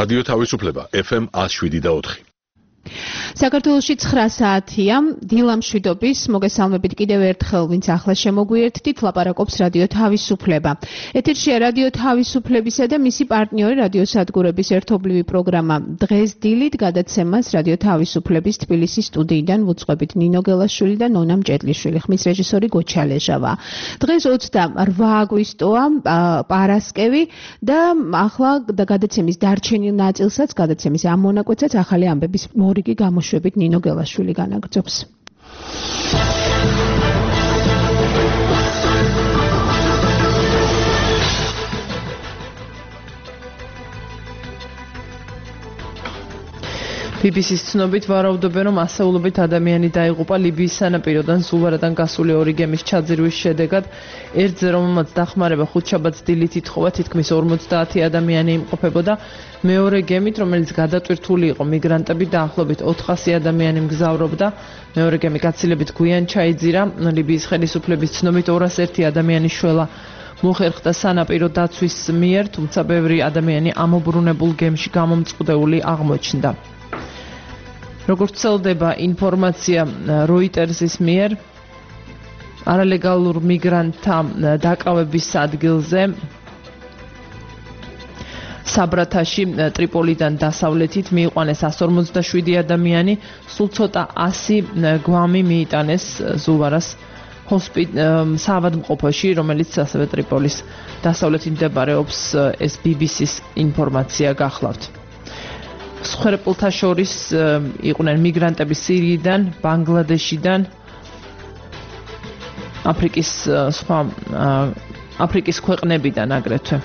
რადიო თავისუფლება FM 107.4. საქართველოში 9 საათია. დილა მშვიდობის, მოგესალმებით კიდევ ერთხელ, ვინც ახლა შემოგვიერთდით, ლაპარაკობს რადიო თავისუფლება. ეთერშია რადიო თავისუფლებისა და მისი პარტნიორი რადიო სადგურების ერთობლივი პროგრამა დღეს დილით გადაცემას რადიო თავისუფლების თბილისის სტუდიიდან ვუძღვებით ნინო გელაშვილი და ნონა მჭედლიშვილი, ხმის რეჟისორი გოჩალეჟავა. დღეს 28 აგვისტოა, პარასკევი და ახლა გადაცემის დარჩენილ ნაწილსაც, გადაცემის ამ მონაკვეთსაც ახალი ამბების მორიგი გამოშვებით ნინო გელაშვილი განაგრძობს. BBC-ს ცნობით ვარაუდობენ, რომ ასეულობით ადამიანი დაიღუპა ლიბიის სანაპიროდან ზულვარადან გასული ორი გემის ჩაძირვის შედეგად. ერთზე, რომელმაც დახმარება ხუთშაბათს დილით ითხოვა, თითქმის 50 ადამიანი იმყოფებოდა. მეორე გემით, რომელიც გადატვირთული იყო მიგრანტებით, დაახლოებით 400 ადამიანი მგზავრობდა. მეორე გემი გაცილებით გვიან ჩაიძირა. ლიბიის ხელისუფლების ცნობით 201 ადამიანის შველა მოხერხდა სანაპირო დაცვის მიერ, თუმცა ბევრი ადამიანი ამობრუნებულ გემში გამომწყდეული აღმოჩნდა. როგორც ვრცელდება ინფორმაცია Reuters-ის მიერ, არალეგალურ მიგრანტთა დაკავების ადგილზე საბრათაში ტრიპოლიდან დასავლეთით მიიყვანეს 157 ადამიანი, სულ ცოტა 100 გვამი მიიტანეს ზულვარას საავადმყოფოში, რომელიც ასევე ტრიპოლის დასავლეთით მდებარეობს. ეს BBC-ს ინფორმაცია გახლავთ. მსხვერპლთა შორის იყვნენ მიგრანტები სირიიდან, ბანგლადეშიდან, აფრიკის ქვეყნებიდან აგრეთვე.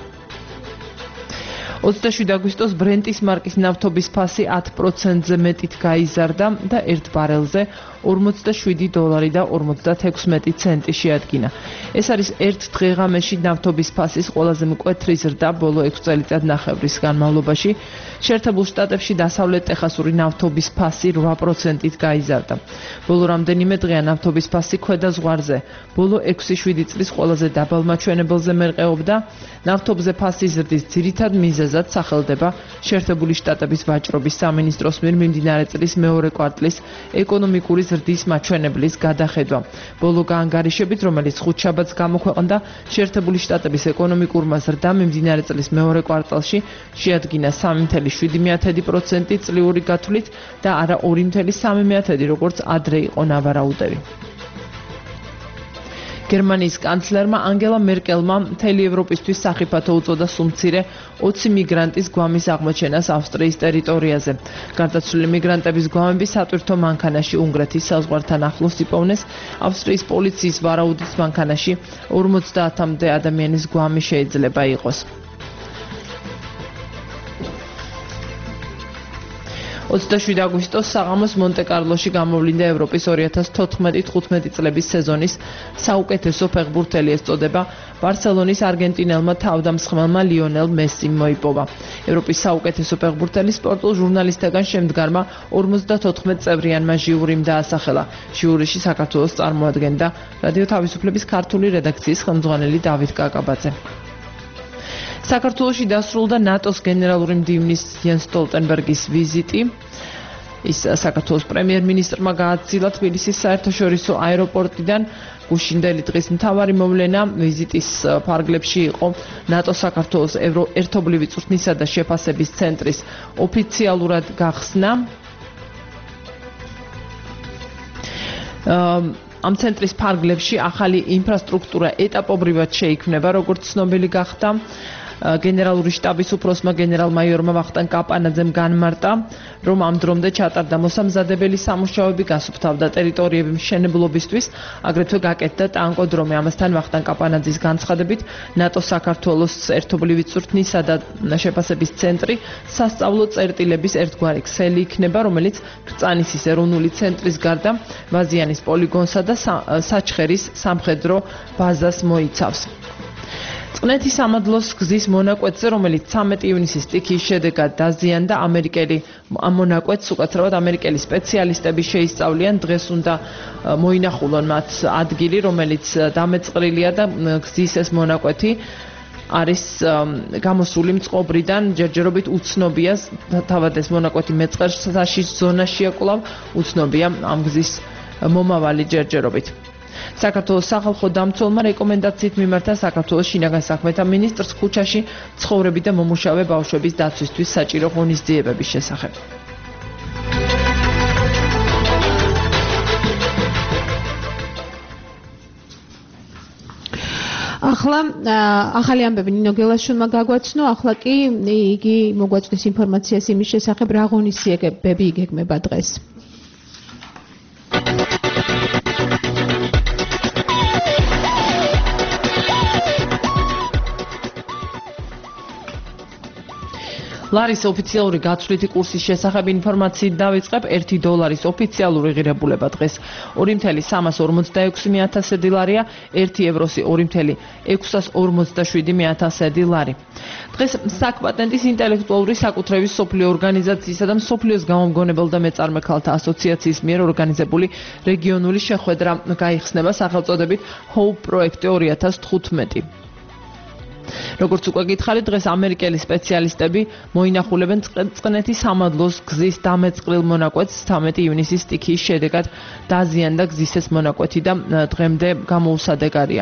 27 აგვისტოს ბრენტის მარკის ნავთობის ფასი 10%-ზე მეტით გაიზარდა და 1 ბარელზე $47 და 56 ცენტი შეადგინა. ეს არის ერთ დღეღამეში ნავთობის ფასის ყველაზე მკვეთრი ზრდა ბოლო 6 წელიწადნახევრის განმავლობაში. შეერთებულ შტატებში დასავლეთ ტეხასური ნავთობის ფასი 8%-ით გაიზარდა. ბოლო რამდენიმე დღეა ნავთობის ფასი ქვედა ზღვარზე. ბოლო 6-7 წლის ყველაზე დაბალ მაჩვენებელზე მერყეობდა. ნავთობზე ფასის ზრდის ძირითად მიზეზად სახელდება შეერთებული შტატების ვაჭრობის სამინისტროს მიერ მიმდინარე წლის მეორე კვარტლის ეკონომიკური ზრდის მაჩვენებლის გადახედვა. ბოლო გაანგარიშებით, რომელიც ხუთშაბათს გამოქვეყნდა, შეერთებული შტატების ეკონომიკურმა ზრდამ მიმდინარე წლის მეორე კვარტალში შეადგინა 3.7% წლიური გათვლით და არა 2.3%, როგორც ადრე იყო ნავარაუდები. გერმანიის კანცლერმა ანგელა მერკელმა მთელი ევროპისთვის სახიფათო უწოდა სულ-მცირე 20 მიგრანტის გვამის აღმოჩენას ავსტრიის ტერიტორიაზე. გარდაცვლილი მიგრანტების გვამები სატვირთო მანქანაში უნგრეთის საზღვართან ახლოს იპოვნეს. ავსტრიის პოლიციის ვარაუდით მანქანაში 50-მდე ადამიანის გვამი შეიძლება იყოს. 27 აგვისტოს საღამოს მონტე-კარლოში გამოვლინდა ევროპის 2014-15 წლების სეზონის საუკეთესო ფეხბურთელი ეწოდება ბარსელონის არგენტინელმა თავდამსხმელმა ლიონელ მესიმ მოიპოვა. ევროპის საუკეთესო ფეხბურთელის სპორტულ ჟურნალისტებთან შემდგარმა 54 წევრიანმა ჟიურიმ დაასახელა. ჟიურიში საქართველოს წარმოადგენდა რადიო თავისუფლების ქართული რედაქციის ხელმძღვანელი დავით კაკაბაძე. საქართველოში დასრულდა ნატოს გენერალური მდივნის იენს სტოლტენბერგის ვიზიტი. ის საქართველოს პრემიერ-მინისტრმა გააცხადა თბილისის საერთაშორისო აეროპორტიდან. გუშინდელი დღის მთავარი მოვლენა ვიზიტის ფარგლებში იყო ნატოს საქართველოს ერთობლივი წვრთნისა და შეფასების ცენტრის ოფიციალურად გახსნა. ამ ცენტრის ფარგლებში ახალი ინფრასტრუქტურა ეტაპობრივად შეიქმნება, როგორც ცნობილი გახდა. გენერალური შტაბის უფროსმა გენერალ-მაიორმა ვახტანგ კაპანაძემ განმარტა, რომ ამ დრომდე ჩატარდა მოსამზადებელი სამუშაოები, გასუფთავდა ტერიტორიები მშენებლობისთვის, აგრეთვე გაკეთდა ტანკოდრომი. ამასთან ვახტანგ კაპანაძის განცხადებით, ნატოს საქართველოს ერთობლივი წვრთნისა და შეფასების ცენტრი სასწავლო წერტილების ერთგვარი ქსელი იქნება, რომელიც რწანისის ეროვნული ცენტრის გარდა ვაზიანის პოლიგონსა და საჩხერის სამხედრო ბაზას მოიცავს. წყნეთის სამადლოს გზის მონაკვეთზე, რომელიც 13 ივნისის სტიქიის შედეგად დაზიანდა, ამ მონაკვეთს უკაცრავად ამერიკელი სპეციალისტები შეისწავლიან. დღეს უნდა მოინახულონ მათ ადგილი, რომელიც დამეწყრილია და გზის ეს მონაკვეთი არის გამოსული მწყობრიდან, ჯერჯერობით უცნობია, თავად ეს მონაკვეთი მეწყერსაში ზონაშია კვლავ, უცნობია ამ გზის მომავალი ჯერჯერობით. საქართველოს სახალხო დამცველმა რეკომენდაციით მიმართა საქართველოს შინაგან საქმეთა მინისტრს ქუჩაში ცხოვრები და მომუშავე ბავშვების დაცვისთვის საჭირო ღონისძიებების შესახებ. ახლა ახალი ამბები ნინო გელაშვილმა გაგვაცნო, ახლა კი იგი მოგვაწვდის ინფორმაციას იმის შესახებ, რა ღონისძიებები იგეგმება დღეს. ლარის ოფიციალური გაცვლითი კურსის შესახებ ინფორმაციით დავიწყებ. $1 ოფიციალური ღირებულება დღეს 2,346,000 ლარია, €1 2,647,000 ლარი. დღეს საკპატენტის ინტელექტუალური საკუთრების სოფლიო ორგანიზაციისა და მსოფლიოს გამომგონებელ და მეწარმე ქალთა ასოციაციის მიერ ორგანიზებული რეგიონული შეხვედრა გაიხსნება სახელწოდებით Hope პროექტი 2015. როგორც უკვე გითხარით, დღეს ამერიკელი სპეციალისტები მოინახულებენ წყნეთის სამადლოს გზის დამეწყრილ მონაკვეთს 13 ივნისის სტიქიის შედეგად დაზიანდა გზის ეს მონაკვეთი და დღემდე გამოუსადეგარია.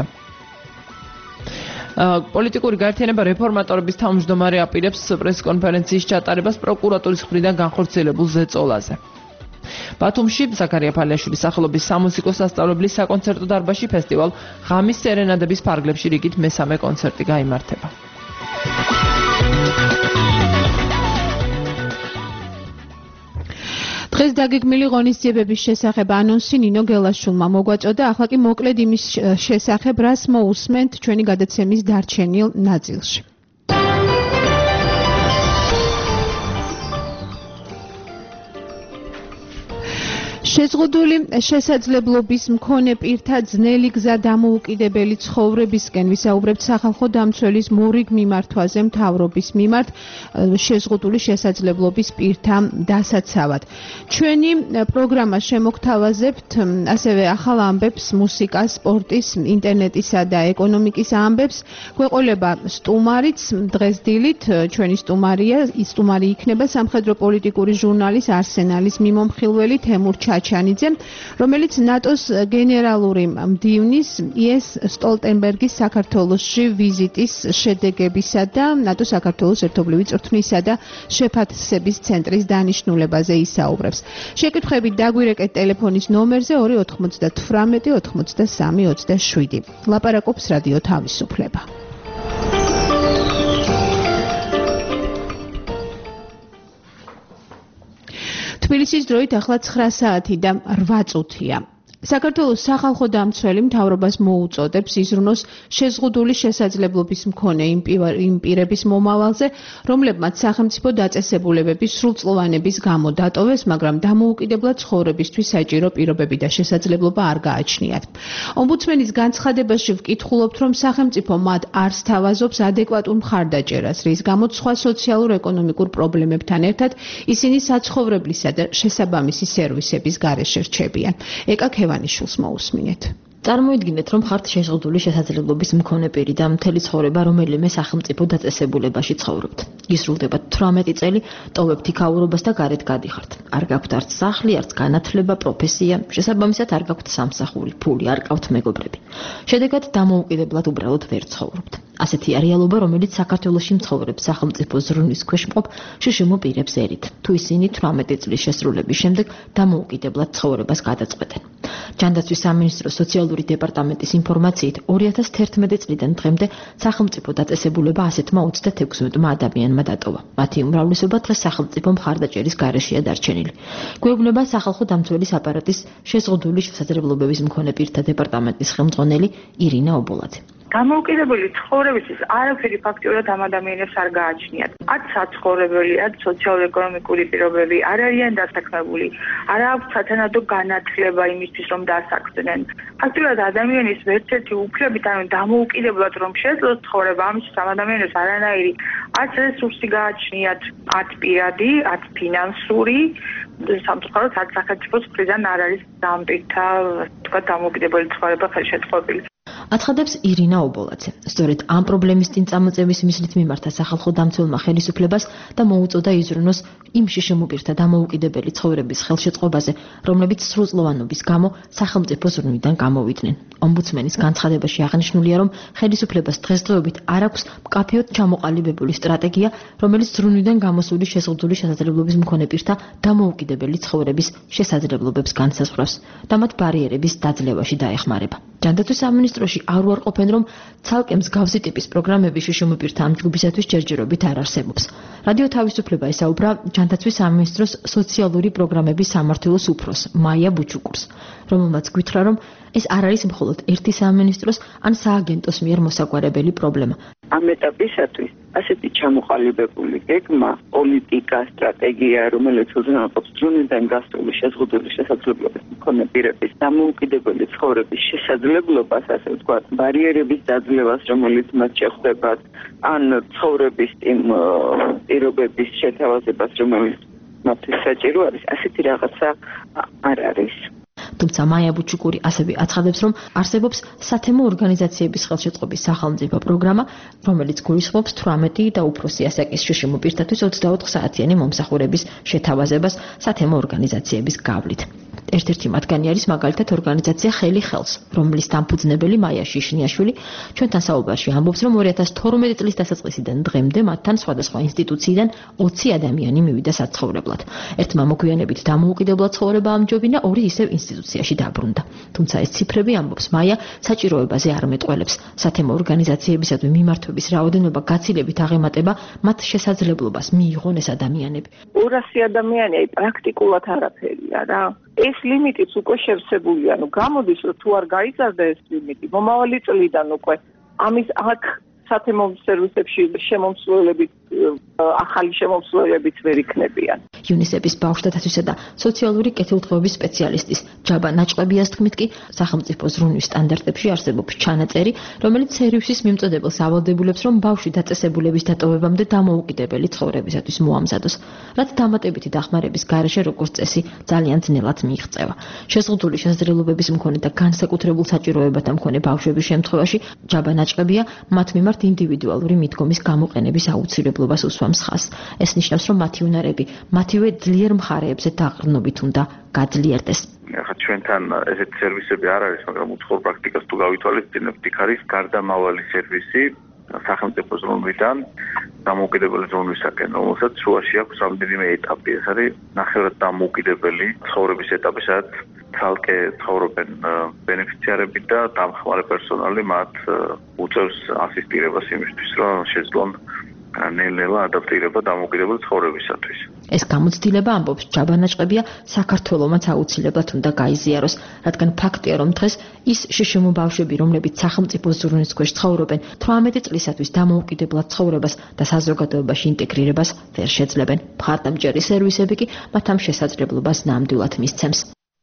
პოლიტიკური გაერთიანება რეფორმატორების თავმჯდომარე აპირებს პრესკონფერენციის ჩატარებას პროკურატურის მხრიდან განხორციელებულ ზეწოლაზე. ბათუმში ზაქარია ფალიაშვილის სახელობის სამუსიკო სასწავლებლის საკონცერტო დარბაზში ფესტივალ ღამის სერენადების ფარგლებში რიგით მესამე კონცერტი გაიმართება. დღეს დაგეგმილი ღონისძიებების შესახებ ანონსი ნინო გელაშვილმა მოგვაწოდა, ახლა კი მოკლედ იმის შესახებ, რას მოусმენთ ჩვენი გადაცემის დარჩენილ ნაწილში. შეზღუდული შესაძლებლობის მქონე პირთა ძნელი გზა დამოუკიდებელი ცხოვრებისკენ ვისაუბრებთ სახალხო დამცველის მორიგ მიმართვაზე მთავრობის მიმართ შეზღუდული შესაძლებლობის პირთა დასაცავად. ჩვენი პროგრამა შემოგთავაზებთ ასევე ახალ ამბებს, მუსიკას, სპორტის, ინტერნეტისა და ეკონომიკის ამბებს. გვეყოლება სტუმარიც დღეს დილით, ჩვენი სტუმარი იქნება სამხედრო პოლიტიკური ჟურნალის არსენალის მიმომხილველი თემურ ჩაჩანიძე, რომელიც ნატოს გენერალური მდივნის იენს სტოლტენბერგის საქართველოში ვიზიტის შედეგებისა და ნატოს საქართველოს ერთობლივი წვრთნისა და შეფასების ცენტრის დანიშნულებაზე ისაუბრებს. შეკითხვებით დაგვირეკეთ ტელეფონის ნომერზე 298 83 27. ლაპარაკობს რადიო თავისუფლება. თბილისის დროით ახლა 9 საათი და 8 წუთია. საქართველოს სახალხო დამცველი მთავრობას მოუწოდებს იზრუნოს შეზღუდული შესაძლებლობის მქონე იმ პირების მომავალზე, რომლებმაც სახელმწიფო დაწესებულებების სრულწლოვანების გამო დატოვეს, მაგრამ დამოუკიდებლად ცხოვრებისთვის საჭირო პირობები და შესაძლებლობა არ გააჩნიათ. ომბუდსმენის განცხადებაში ვკითხულობთ, რომ სახელმწიფო მათ არ სთავაზობს ადეკვატურ მხარდაჭერას, რის გამოც სხვა სოციალურ-ეკონომიკურ პრობლემებთან ერთად ისინი საცხოვრებლისა და შესაბამისი სერვისების გარეშე რჩებიან. ევანიშვილს მოусმინეთ. წარმოიდგინეთ, რომ ხართ შეზღუდული შესაძლებლობის მქონე პირი და მთელი ცხოვრება რომელიმე სახელმწიფო დაწესებულებაში ცხოვრობთ. ისრულდება 18 წელი, ტოვებთ იქაურობას და გარეთ გადიხართ. არ გაქვთ არც სახლი, არც განათლება, პროფესია, შესაბამისად არ გაქვთ სამსახური, ფული, არ გაქვთ მეგობრები. შედეგად დამოუკიდებლად უბრალოდ ვერ ცხოვრობთ. ასეთია რეალობა, რომელიც საქართველოში მცხოვრებ სახელმწიფო ზრუნვის ქვეშ მყოფ შშმ პირებს ერით, თუ ისინი 18 წლის შესრულების შემდეგ დამოუკიდებლად ცხოვრებას გადაწყვეტენ. ჯანდაცვის სამინისტროს სოციალური დეპარტამენტის ინფორმაციით 2011 წლიდან დღემდე სახელმწიფო დაწესებულება 126 ადამიანმა დატოვა. მათი უმრავლესობა დღეს სახელმწიფო მხარდაჭერის გარეშეა დარჩენილი. გვეუბნება სახალხო დამცველის აპარატის შეზღუდული შესაძლებლობების მქონე პირთა დეპარტამენტის ხელმძღვანელი ირინა ობოლაძე. დამოუკიდებელი ცხოვრებისთვის არაფერი ფაქტიურად ამ ადამიანებს არ გააჩნიათ. ათ საცხოვრებელი, ათ სოციალურ-ეკონომიკური პირობები არ არიან დასაქმებული, არ აქვს სათანადო განათლება იმისთვის, რომ დასაქმდნენ. ფაქტიურად ადამიანის ერთ-ერთი უფლებით, ანუ დამოუკიდებლად რომ შეძლოს ცხოვრება, ამისთვის ამ ადამიანებს არანაირი ათ რესურსი გააჩნიათ, ათ პირადი, ათ ფინანსური, სამწუხაროდ ათ სახელმწიფოს მხრიდან არ არის ამ პირთა, თქვა, დამოუკიდებელი ცხოვრება ხელშეწყობილი. აცხადებს ირინა ობოლაძე. სწორედ ამ პრობლემის წინ წამოწევის მიზნით მიმართა სახალხო დამცველმა ხელისუფლებას და მოუწოდა იზრუნოს იმ შიშიმობირთა დამოუკიდებელი ცხოვრების ხელშეწყობაზე, რომლებიც სრულწლოვანობის გამო სახელმწიფო ზრუნვიდან გამოვიდნენ. ომბუდსმენის განცხადებაში აღნიშნულია, რომ ხელისუფლებას დღესდღეობით არ აქვს მკაფიოდ ჩამოყალიბებული სტრატეგია, რომელიც ზრუნვიდან გამოსული შეზღუდული შესაძლებლობის მქონე პირთა დამოუკიდებელი ცხოვრების შესაძლებლობებს განსაზღვრავს და მათ ბარიერების დაძლევაში დაეხმარება. ჯანდაცვის სამინისტროში არ უარყოფენ, რომ ცალკე მსგავსი ტიპის პროგრამები შიშიმობირთა ამ ჯგუფისათვის ჯერჯერობით არ არსებობს. რადიო თავისუფლება ესაუბრა ჯანდაცვის სამინისტროს სოციალური პროგრამების სამმართველოს უფროს მაია ბუჩუკურს, რომელმაც გითხრა, რომ ეს არ არის მხოლოდ ერთი სამინისტროს ან სააგენტოს მიერ მოსაგვარებელი პრობლემა. ამ ეტაპისათვის ასეთი ჩამოყალიბებული გეგმა, პოლიტიკა, სტრატეგია, რომელიც უზრუნველყოფს ზრუნვიდან გასული შეზღუდული შესაძლებლობის მქონე პირების დამოუკიდებელი ცხოვრების შესაძლებლობას, ასე ვთქვათ, ბარიერების დაძლევას, რომელიც მათ შეხვდებათ, ან ცხოვრების იმ პირობების შეთავაზებას, რომელიც მათთვის საჭირო არის, ასეთი რაღაცა არ არის. თუმცა მაია ბუჩუკური ასევე აცხადებს, რომ არსებობს სათემო ორგანიზაციების ხელშეწყობის სახელმწიფო პროგრამა, რომელიც გულისხმობს 18 და უფროსი ასაკის შიშიმობირთათვის 24 საათიანი მომსახურების შეთავაზებას სათემო ორგანიზაციების გავლით. ერთ-ერთი მათგანი არის მაგალითად ორგანიზაცია ხელი ხელს, რომლის დამფუძნებელი მაია შიშნიაშვილი ჩვენთან საუბარში ამბობს, რომ 2012 წლის დასაწყისიდან დღემდე მათთან სხვადასხვა ინსტიტუციიდან 20 ადამიანი მივიდა საცხოვრებლად. ერთმა მოგვიანებით დამოუკიდებლად ცხოვრება ამჯობინა, ორი ისევ ინსტიტუციაში დაბრუნდა. თუმცა ეს ციფრები, ამბობს მაია, საჭიროებაზე არ მეტყველებს. სათემო ორგანიზაციებისადმი მიმართვების რაოდენობა გაცილებით აღემატება მათ შესაძლებლობას მიიღონ ეს ადამიანები. 200 ადამიანი პრაქტიკულად არაფერია რა. ეს ლიმიტიც უკვე შევსებულია, გამოდის, რომ თუ არ გაიზარდა ეს ლიმიტი, მომავალი წლიდან უკვე ამის აქ სათემო სერვისებში შემომსვლელებით, ახალი შემომსვლელებიც ვერ იქნებიან. იუნისეფის ბავშვთა დაცვისა და სოციალური კეთილდღეობის სპეციალისტის ჯაბა ნაჭყებიას თქმით კი, სახელმწიფო ზრუნვის სტანდარტებში არსებობს ჩანაწერი, რომელიც სერვისის მიმწოდებელს ავალდებულებს, რომ ბავშვი დაწესებულების დატოვებამდე დამოუკიდებელი ცხოვრებისათვის მოამზადოს, რაც დამატებითი დახმარების გარეშე როგორც წესი ძალიან ძნელად მიიღწევა. შეზღუდული შესაძლებლობების მქონე და განსაკუთრებულ საჭიროებათა მქონე ბავშვების შემთხვევაში ჯაბა ნაჭყებია მათ მიმართ ინდივიდუალური მიდგომის გამოყენების აუცილებლობას უსვამს ხაზს. ეს ნიშნავს, რომ მათი უნარები მათივე ძლიერ მხარეებზე დაყრდნობით უნდა გაძლიერდეს. ახლა ჩვენთან ესეთი სერვისები არ არის, მაგრამ უცხოურ პრაქტიკას თუ გავითვალისწინებთ, იქ არის გარდამავალი სერვისი სახელმწიფო ზრუნვიდან დამოუკიდებელი ზრუნვისაკენ, რომელსაც შუაში აქვს რამდენიმე ეტაპი. ეს არის ნახევრად დამოუკიდებელი ცხოვრების ეტაპი, სადაც ცალკე ცხოვრობენ ბენეფიციარები და დამხმარე პერსონალი მათ უწევს ასისტირებას იმისთვის, რომ შეძლონ ნელ-ნელა ადაპტირება დამოუკიდებელი ცხოვრებისათვის. ეს გამოცდილება, ამბობს ჯაბა ნაჭყებია, საქართველომაც აუცილებლად უნდა გაიზიაროს, რადგან ფაქტია, რომ დღეს ის შიშიმო ბავშვები, რომლებიც სახელმწიფო ზრუნვის ქვეშ ცხოვრობენ, 18 წლისათვის დამოუკიდებლად ცხოვრებას და საზოგადოებაში ინტეგრირებას ვერ შეძლებენ. მხარდამჭერი სერვისები კი მათ ამ შესაძლებლობას ნამდვილად მისცემს.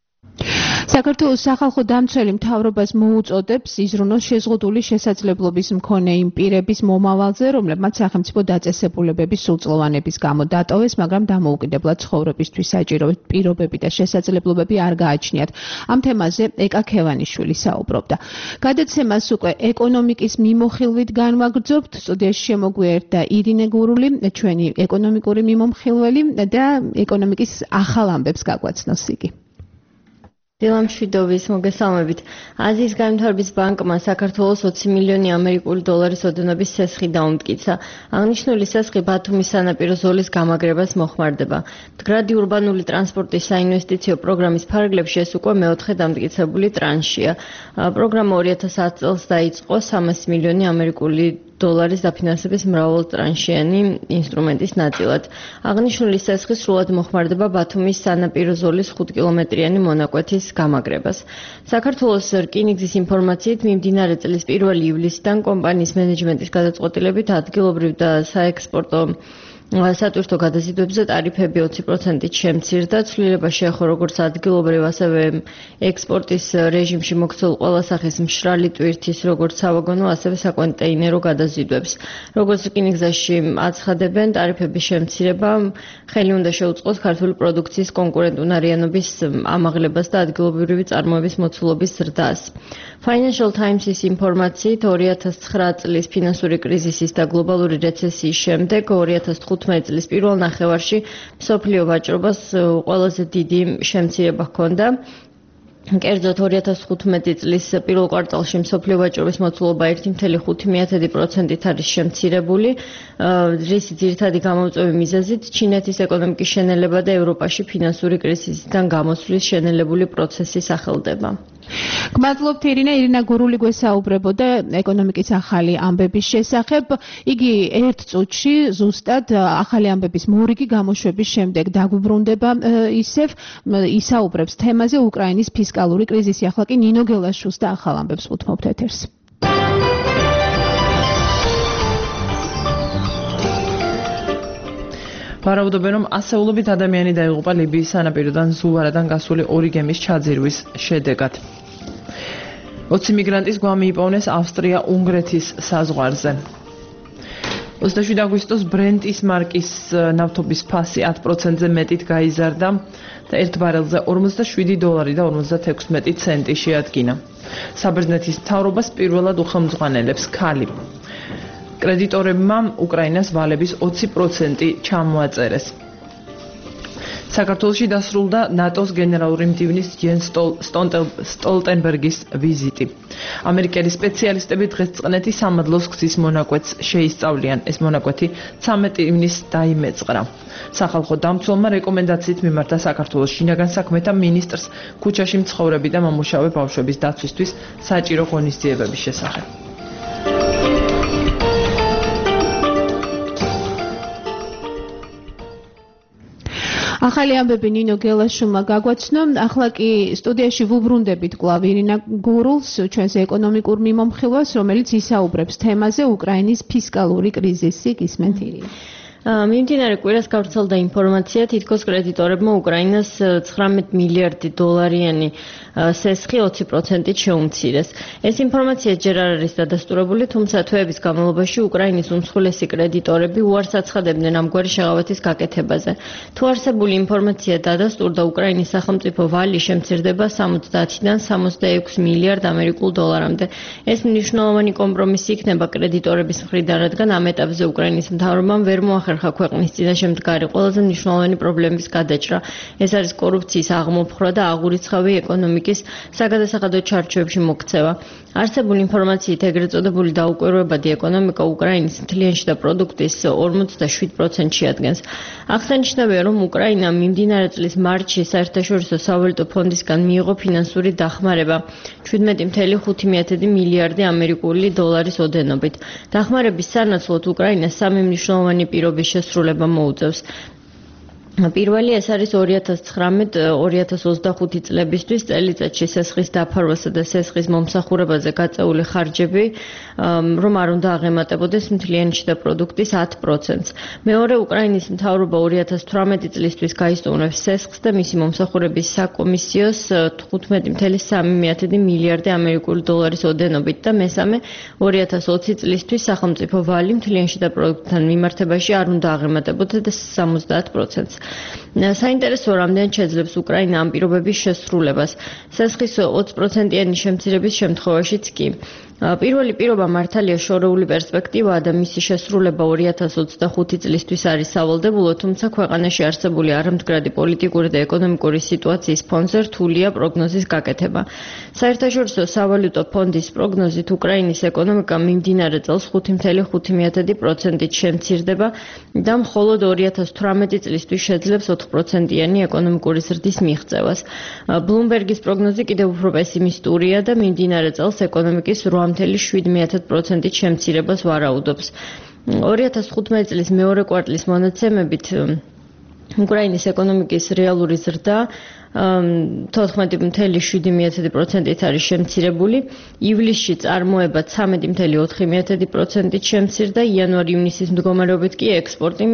საქართველოს სახალხო დამცველი მთავრობას მოუწოდებს იზრუნოს შეზღუდული შესაძლებლობის მქონე იმ პირების მომავალზე, რომლებმაც სახელმწიფო დაწესებულებების სრულწლოვანების გამო დატოვეს, მაგრამ დამოუკიდებლად ცხოვრებისთვის საჭირო პირობები და შესაძლებლობები არ გააჩნიათ. ამ თემაზე ეკა ქევანიშვილი საუბრობდა. გადაცემას უკვე ეკონომიკის მიმოხილვით განვაგრძობთ. სტუდიაში შემოგვიერთდა ირინე გურული, ჩვენი ეკონომიკური მიმომხილველი და ეკონომიკის ახალ ამბებს გაგვაცნოს იგი. დილამშვიდობის მოგესალმებით. აზიის განვითარების ბანკმა საქართველოს 20 მილიონი ამერიკული დოლარის ოდენობის სესხი დაუმტკიცა. აღნიშნული სესხი ბათუმის სანაპირო ზოლის გამაგრებას მოხმარდება. მდგრადი ურბანული ტრანსპორტის საინვესტიციო პროგრამის ფარგლებში ეს უკვე მეოთხე დამტკიცებული ტრანშია. პროგრამა 2010 წელს დაიწყო 300 მილიონი ამერიკული დოლარის დაფინანსების მრავალტრანშიანი ინსტრუმენტის ნაწილად. აღნიშნული სესხი სრულად მოხმარდება ბათუმის სანაპირო ზოლის 5 კილომეტრიანი მონაკვეთის გამაგრებას. საქართველოს რკინიგზის ინფორმაციით მიმდინარე წლის 1 ივლისიდან კომპანიის მენეჯმენტის გადაწყვეტილებით ადგილობრივ და საექსპორტო სატვირთო გადაზიდვებზე ტარიფები 20%-ით შემცირდა. ცვლილება შეეხო როგორც ადგილობრივ, ასევე ექსპორტის რეჟიმში მოქცეულ ყველა სახის მშრალი ტვირთის, როგორც სავაგონო, ასევე საკონტეინერო გადაზიდვებს. როგორც რკინიგზაში აცხადებენ, ტარიფების შემცირება ხელი უნდა შეუწყოს ქართული პროდუქციის კონკურენტუნარიანობის ამაღლებას და ადგილობრივი წარმოების მოცულობის ზრდას. Financial Times-ის ინფორმაციით 2009 წლის ფინანსური კრიზისის და გლობალური რეცესიის შემდეგ 2015 წლის პირველ ნახევარში მსოფლიო ვაჭრობას ყველაზე დიდი შემცირება ჰქონდა. კერძოდ 2015 წლის პირველ კვარტალში მსოფლიო ვაჭრობის მოცულობა 1.5%-ით არის შემცირებული, რის ძირითადი გამომწვევი მიზეზით ჩინეთის ეკონომიკის შენელება და ევროპაში ფინანსური კრიზისიდან გამოსვლის შენელებული პროცესი სახელდება. გმადლობთ ირინა გურული გვესაუბრებოდა ეკონომიკის ახალი ამბების შესახებ. იგი ერთ წუთში ზუსტად ახალი ამბების მორიგი გამოშვების შემდეგ დაგვიბრუნდება ისევ ისაუბრებს თემაზე უკრაინის ფისკალური კრიზისი. ახლა კი ნინო გელაშუს და ახალ ამბებს უთმობთ ეთერს. ვარაუდობენ, რომ ასეულობით ადამიანი დაიღუპა ლიბიის სანაპიროდან ზუვარადან გასული ორი გემის ჩაძირვის შედეგად. 20 მიგრანტის გვამი იპოვნეს ავსტრია-უნგრეთის საზღვარზე. 27 აგვისტოს ბრენტის მარკის ნავთობის ფასი 10%-ზე მეტით გაიზარდა და ერთ ბარელზე $47 და 56 ცენტი შეადგინა. საბერძნეთის მთავრობას პირველად უხელმძღვანელებს ქალი. კრედიტორებმა უკრაინას ვალების 20% ჩამოაწერეს. საქართველოში დასრულდა ნატოს გენერალური მდივნის ჯენს სტოლტენბერგის ვიზიტი. ამერიკელი სპეციალისტები დღეს წყნეთის სამადლოს გზის მონაკვეთს შეისწავლიან. ეს მონაკვეთი 13 ივნისს დაიმეწყრა. სახალხო დამცველმა რეკომენდაციით მიმართა საქართველოს შინაგან საქმეთა მინისტრს ქუჩაში მცხოვრები და მომუშავე ბავშვების დაცვისთვის საჭირო ღონისძიებების შესახებ. ახალი ამბები ნინო გელაშუმა გაგვაცნო. ახლა კი სტუდიაში ვუბრუნდებით კვლავ ირინა გურულს, ჩვენს ეკონომიკურ მიმომხილვას, რომელიც ისაუბრებს თემაზე უკრაინის ფისკალური კრიზისი. გისმენთ ირინა. მიმდინარე კვირას გავრცელდა ინფორმაცია, თითქოს კრედიტორებმა უკრაინას $19 მილიარდი სესხი 20%-ით შეუმცირეს. ეს ინფორმაცია ჯერ არ არის დადასტურებული, თუმცა თვეების განმავლობაში უკრაინის უმსხვილესი კრედიტორები უარს აცხადებდნენ ამგვარი შეღავათის გაკეთებაზე. თუ არსებული ინფორმაცია დადასტურდა, უკრაინის სახელმწიფო ვალი შემცირდება 70-დან $66 მილიარდ. ეს მნიშვნელოვანი კომპრომისი იქნება კრედიტორების მხრიდან, რადგან ამ ეტაპზე უკრაინის მთავრობამ ვერ მოახერხა ქვეყნის წინაშე მდგარი ყველაზე მნიშვნელოვანი პრობლემის გადაჭრა. ეს არის კორუფციის აღმოფხვრა და აღურიცხავი ეკონომიკის საგადასახადო ჩარჩოებში მოქცევა. არსებული ინფორმაციით ეგრეთ წოდებული დაუკვირვებადი ეკონომიკა უკრაინის მთლიანი შიდა პროდუქტის 47%-ში ადგენს. აღსანიშნავია, რომ უკრაინა მიმდინარე წლის მარტში საერთაშორისო სავალუტო ფონდისგან მიიღო ფინანსური დახმარება 17.5 მილიარდი ამერიკული დოლარის ოდენობით. დახმარების სანაცვლოდ უკრაინას სამი მნიშვნელოვანი პირობის შესრულება მოუწევს. პირველი ეს არის 2019-2025 წლებისთვის წელიწადში სესხის დაფარვასა და სესხის მომსახურებაზე გაწეული ხარჯები, რომ არ უნდა აღემატებოდეს მთლიანი შიდა პროდუქტის 10%-ს. მეორე, უკრაინის მთავრობა 2018 წლისთვის გაისტუმრებს სესხს და მისი მომსახურების საკომისიოს 15.3 მილიარდი ამერიკული დოლარის ოდენობით და მესამე, 2020 წლისთვის სახელმწიფო ვალი მთლიანი შიდა პროდუქტთან მიმართებაში არ უნდა აღემატებოდეს 70%-ს. საინტერესო რამდენად შეძლებს უკრაინა ამ პირობების შესრულებას. სესხის 20%-იანი შემცირების შემთხვევაშიც კი. პირველი პირობა მართალია შორეული პერსპექტივაა და მისი შესრულება 2025 წლისთვის არის სავალდებულო, თუმცა ქვეყანაში არსებული არამდგრადი პოლიტიკური და ეკონომიკური სიტუაციის ფონზე რთულია პროგნოზის გაკეთება. საერთაშორისო სავალუტო ფონდის პროგნოზით უკრაინის ეკონომიკა მიმდინარე წელს 5.5%-ით შემცირდება და მხოლოდ 2018 წლისთვის შეძლებს 4%-იანი ეკონომიკური ზრდის მიღწევას. ბლუმბერგის პროგნოზი კიდევ უფრო პესიმისტურია და მიმდინარე წელს ეკონომიკის 8.7%-ით შემცირებას ვარაუდობს. 2015 წლის მეორე კვარტლის მონაცემებით უკრაინის ეკონომიკის რეალური ზრდა 14.7%-ით არის შემცირებული, ივლისში წარმოება 13.4%-ით შემცირდა, იანვარ-ივნისის მდგომარეობით კი ექსპორტი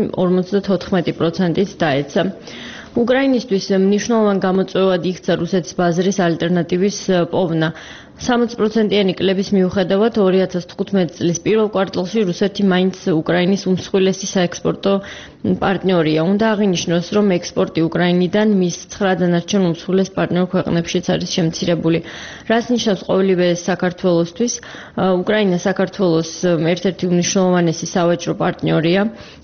54%-ით დაეცა. უკრაინისთვის მნიშვნელოვან გამოწვევად იქცა რუსეთის ბაზრის ალტერნატივის პოვნა. 60%-იანი კლების მიუხედავად 2015 წლის პირველ კვარტალში რუსეთი მაინც უკრაინის უმსხვილესი საექსპორტო პარტნიორია. უნდა აღინიშნოს, რომ ექსპორტი უკრაინიდან მის 9 დანარჩენ უმსხვილეს პარტნიორ ქვეყნებშიც არის შემცირებული. რას ნიშნავს ყოველივე საქართველოსთვის? უკრაინა საქართველოს ერთ-ერთი უმნიშვნელოვანესი სავაჭრო პარტნიორია.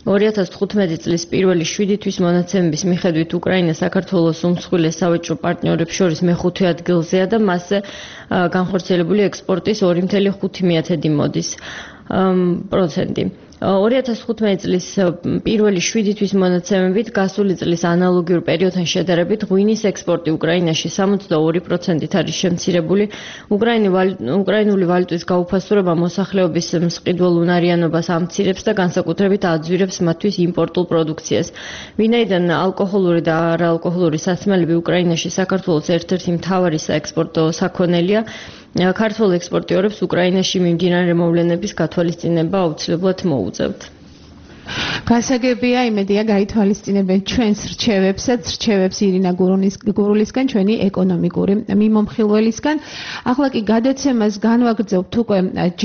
2015 წლის პირველი 7 თვის მონაცემების მიხედვით უკრაინა საქართველოს უმსხვილეს სავაჭრო პარტნიორებს შორის მეხუთე ადგილზეა და მასზე განხორციელებული ექსპორტის 2.5 მოდის პროცენტი. 2015 წლის პირველი 7 თვის მონაცემებით გასული წლის ანალოგიურ პერიოდთან შედარებით ღვინის ექსპორტი უკრაინაში 62%-ით არის შემცირებული. უკრაინული ვალუტის გაუფასურება მოსახლეობის მსყიდველ უნარიანობას ამცირებს და განსაკუთრებით აძვირებს მათთვის იმპორტულ პროდუქციას. ვინაიდან ალკოჰოლური და არაალკოჰოლური სასმელები უკრაინაში საქართველოს ერთ-ერთი მთავარი საექსპორტო საქონელია, ქართულ ექსპორტიორებს უკრაინაში მიმდინარე მოვლენების გათვალისწინება აუცილებლად მოუწევთ. გასაგებია, იმედია გაითვალისწინებენ ჩვენს რჩევებსაც, რჩევებს ირინა გურულისგან, ჩვენი ეკონომიკური მიმომხილველისგან. ახლა კი გადაცემას განვაგრძობთ უკვე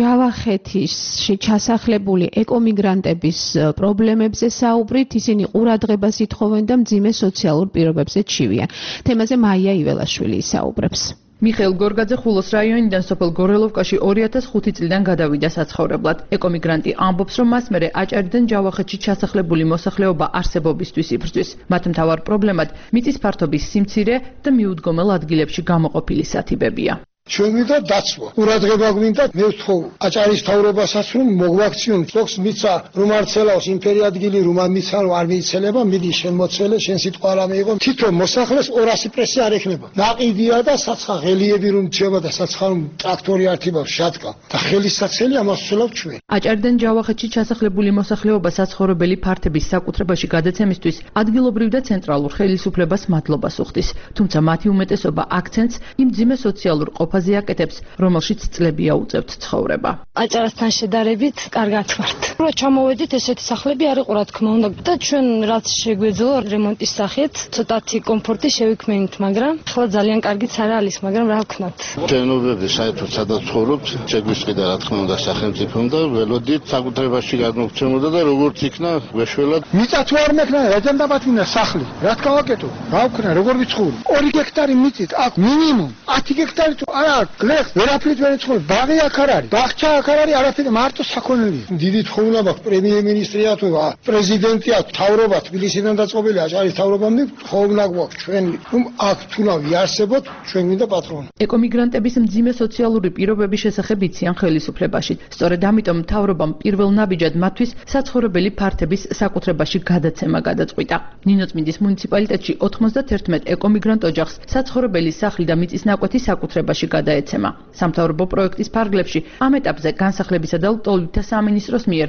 ჯავახეთში ჩასახლებული ეკომიგრანტების პრობლემებზე საუბრით. ისინი ყურადღებას ითხოვენ და მძიმე სოციალურ პირობებზე ჩივიან. თემაზე მაია იველაშვილი ისაუბრებს. მიხეილ გორგაძე ხულოს რაიონიდან სოფელ გორელოვკაში 2005 წლიდან გადავიდა საცხოვრებლად. ეკომიგრანტი ამბობს, რომ მას მერე აჭარიდან ჯავახეთში ჩასახლებული მოსახლეობა არსებობისთვის იბრძვის. მათ მთავარ პრობლემად მიწის ფართობის სიმცირე და მიუდგომელ ადგილებში გამოყოფილი სათიბებია. ჩვენ გვინდა დაცვა. ყურადღება გვინდა, მე ვთხოვ აჭარის თავრობასაც, რომ მოგვაქციონ ფლოქს მიცა, რომ არცელავს იმფერი ადგილი, რომ მიცა, რომ არ მიიცელება, მიდი შენ მოცელე, შენ სიტყვა არ ამეიღო. თითო მოსახლეს 200 პრესი არ ექნება. ნაყიდია და საცხა ღელიები რომ რჩება და საცხა რომ ტრაქტორი ართიბავს შატკა და ხელისაცელი ამას ვცელავ ჩვენ. აჭარიდან ჯავახეთში ჩასახლებული მოსახლეობა საცხოვრებელი ფართების საკუთრებაში გადაცემისთვის ადგილობრივ და ცენტრალურ ხელისუფლებას მადლობას უხდის. თუმცა მათი უმეტესობა აქცენტს იმ მძიმე სოციალურ ყოფაზე აკეთებს, რომელშიც წლებია უწევთ ცხოვრება. აჭარასთან შედარებით კარგად ვართ. რო ჩამოვედით, ესეთი სახლები არ იყო, რა თქმა უნდა, და ჩვენ რაც შეგვეძლო რემონტის სახით, ცოტათი კომფორტი შევიქმნით, მაგრამ ახლა ძალიან კარგიც არ არის, მაგრამ რა ვქნათ. ჩვენობები საერთოდ სადაც ცხოვრობთ, შეგვისყიდა რა თქმა უნდა სახელმწიფომ და ველოდით საკუთრებაში გადმოგცემოდა და როგორც იქნა გვეშველად. მიწა თუ არ მექნა, ეძებდათ მინდა სახლი. რა თქმა ვაკეთო? რა ვქნა, როგორ ვიცხოვრო? 2 ჰექტარი მიწით აქვს მინიმუმ 10 ჰექტარი თუ არა გლეხ ვერაფრით ვერ ეცხოვს. ბაღი აქ არ არის, ბაღჩა აქ არ არის, არაფერი, მარტო საქონელია. დიდი თხოვნა მაქვს პრემიერ-მინისტრია თუ პრეზიდენტია, თავრობა თბილისიდან დაწყობილი აჭარის თავრობამდე თხოვნა გვაქვს ჩვენ, რომ აქ თუნა ვიარსებოთ, ჩვენ გვინდა პატრონი. ეკომიგრანტების მძიმე სოციალური პირობების შესახებ იციან ხელისუფლებაში. სწორედ ამიტომ მთავრობამ პირველ ნაბიჯად მათთვის საცხოვრებელი ფართების საკუთრებაში გადაცემა გადაწყვიტა. ნინოწმინდის მუნიციპალიტეტში 91 ეკომიგრანტ ოჯახს საცხოვრებელი სახლი და მიწის ნაკვეთი საკუთრებაში გადაეცემა. სამთავრობო პროექტის ფარგლებში ამ ეტაპზე განსახლებისა და ლტოლვილთა სამინისტროს მიერ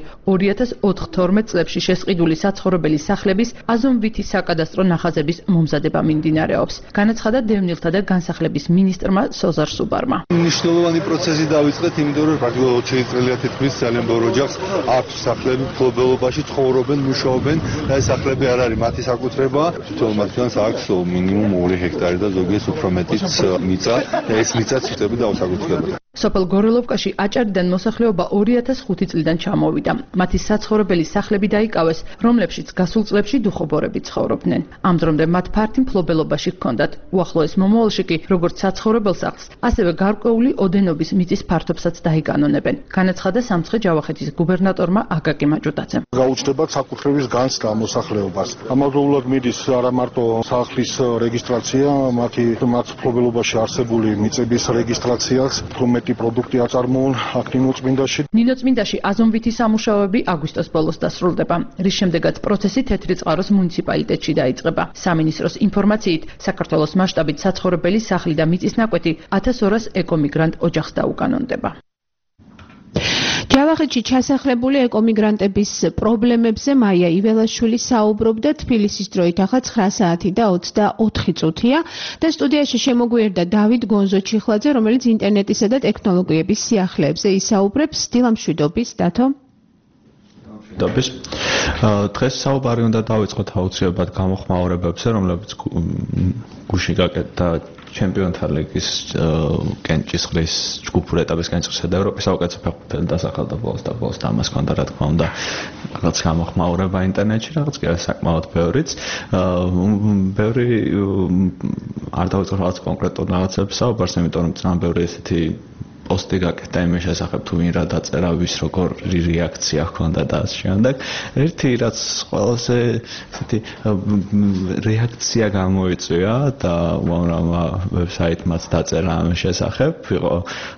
2014-12 წლებში შესყიდული საცხოვრებელი სახლების აზომვითი საკადასტრო ნახაზების მომზადება მიმდინარეობს. განაცხადა დევნილთა და განსახლების მინისტრმა სოზარ სუბარმა. მნიშვნელოვანი პროცესი დავიწყეთ, იმიტომ რომ პრაქტიკულად 20 წელია თითქმის ძალიან ბევრ ოჯახს აქვს სახლები, მფლობელობაში ცხოვრობენ, მუშაობენ და ეს სახლები არ არის მათი საკუთრება. თითოეულ მათგანს აქვს მინიმუმ 2 ჰექტარი და ზოგიერთს უფრო მეტიც მიწა. ეს მიწაც იწები დაუსაკუთრებია. სოფელ გორელოვკაში აჭარიდან მოსახლეობა 2005 წლიდან ჩამოვიდა. მათი საცხოვრებელი სახლები დაიკავეს, რომლებშიც გასულ წლებში დუხობორები ცხოვრობდნენ. ამ დრომდე მათ ფართი მფლობელობაში ჰქონდათ. უახლოეს მომავალში კი როგორც საცხოვრებელ სახლს, ასევე გარკვეული ოდენობის მიწის ფართობსაც დაიკანონებენ. განაცხადა სამცხე ჯავახეთის გუბერნატორმა აკაკი მაჭუტაძემ. გაუჩნდებათ საკუთრების განცდა მოსახლეობას. ამავდროულად მიდის არა მარტო სახლის რეგისტრაცია, მათი მფლობელობაში არსებული მიწების რეგისტრაციაც, მეტი პროდუქტი აწარმოონ აქ ნინოწმინდაში. ნინოწმინდაში აზომვითი სამუშაოები აგვისტოს ბოლოს დასრულდება, რის შემდეგაც პროცესი თეთრი წყაროს მუნიციპალიტეტში დაიწყება. სამინისტროს ინფორმაციით, საქართველოს მასშტაბით საცხოვრებელი სახლი და მიწის ნაკვეთი 1200 ეკომიგრანტ ოჯახს დაუკანონდება. ჯავახეთში ჩასახლებული ეკომიგრანტების პრობლემებზე მაია იველაშვილი საუბრობდა თბილისის დროით ახლა 9 საათი და 24 წუთია და სტუდიაში შემოგვიერდა დავით გონზო-ჩიხლაძე, რომელიც ინტერნეტისა და ტექნოლოგიების სიახლეებზე ისაუბრებს. დილამშვიდობის, დათო. დღეს საუბარი უნდა დავიწყოთ აუცილებლად გამოხმაურებებზე, რომლებიც გუშინ გაკეთდა ჩემპიონთა ლიგის კენჭისყრის ჯგუფურ ეტაპის კენჭისყრისა და ევროპის საუკეთესო ფეხბურთელი დასახელდა ბოლოს და ბოლოს და ამას ჰქონდა რა თქმა უნდა რაღაც გამოხმაურება ინტერნეტში, რაღაც კი საკმაოდ ბევრიც. ბევრი არ დავიწყო რაღაც კონკრეტულ რაღაცებს საუბარს, იმიტომ რომ ძალიან ბევრი ესეთი პოსტი გაკეთდა იმის შესახებ თუ ვინ რა დაწერა, ვის როგორი რეაქცია ჰქონდა და ასე შემდეგ. ერთი რაც ყველაზე ესეთი რეაქცია გამოიწვია და უამრავმა ვებსაიტმაც დაწერა ამის შესახებ, იყო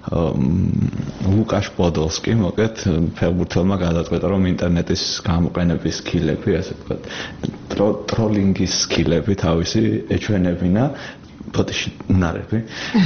ლუკაშ პოდოლსკი, მოკეთ ფეხბურთელმა გადაწყვეტა რომ ინტერნეტის გამოყენების სკილები, ასე ვთქვათ, ტროლინგის სკილები თავისი ეჩვენებინა ფოტოში უნარები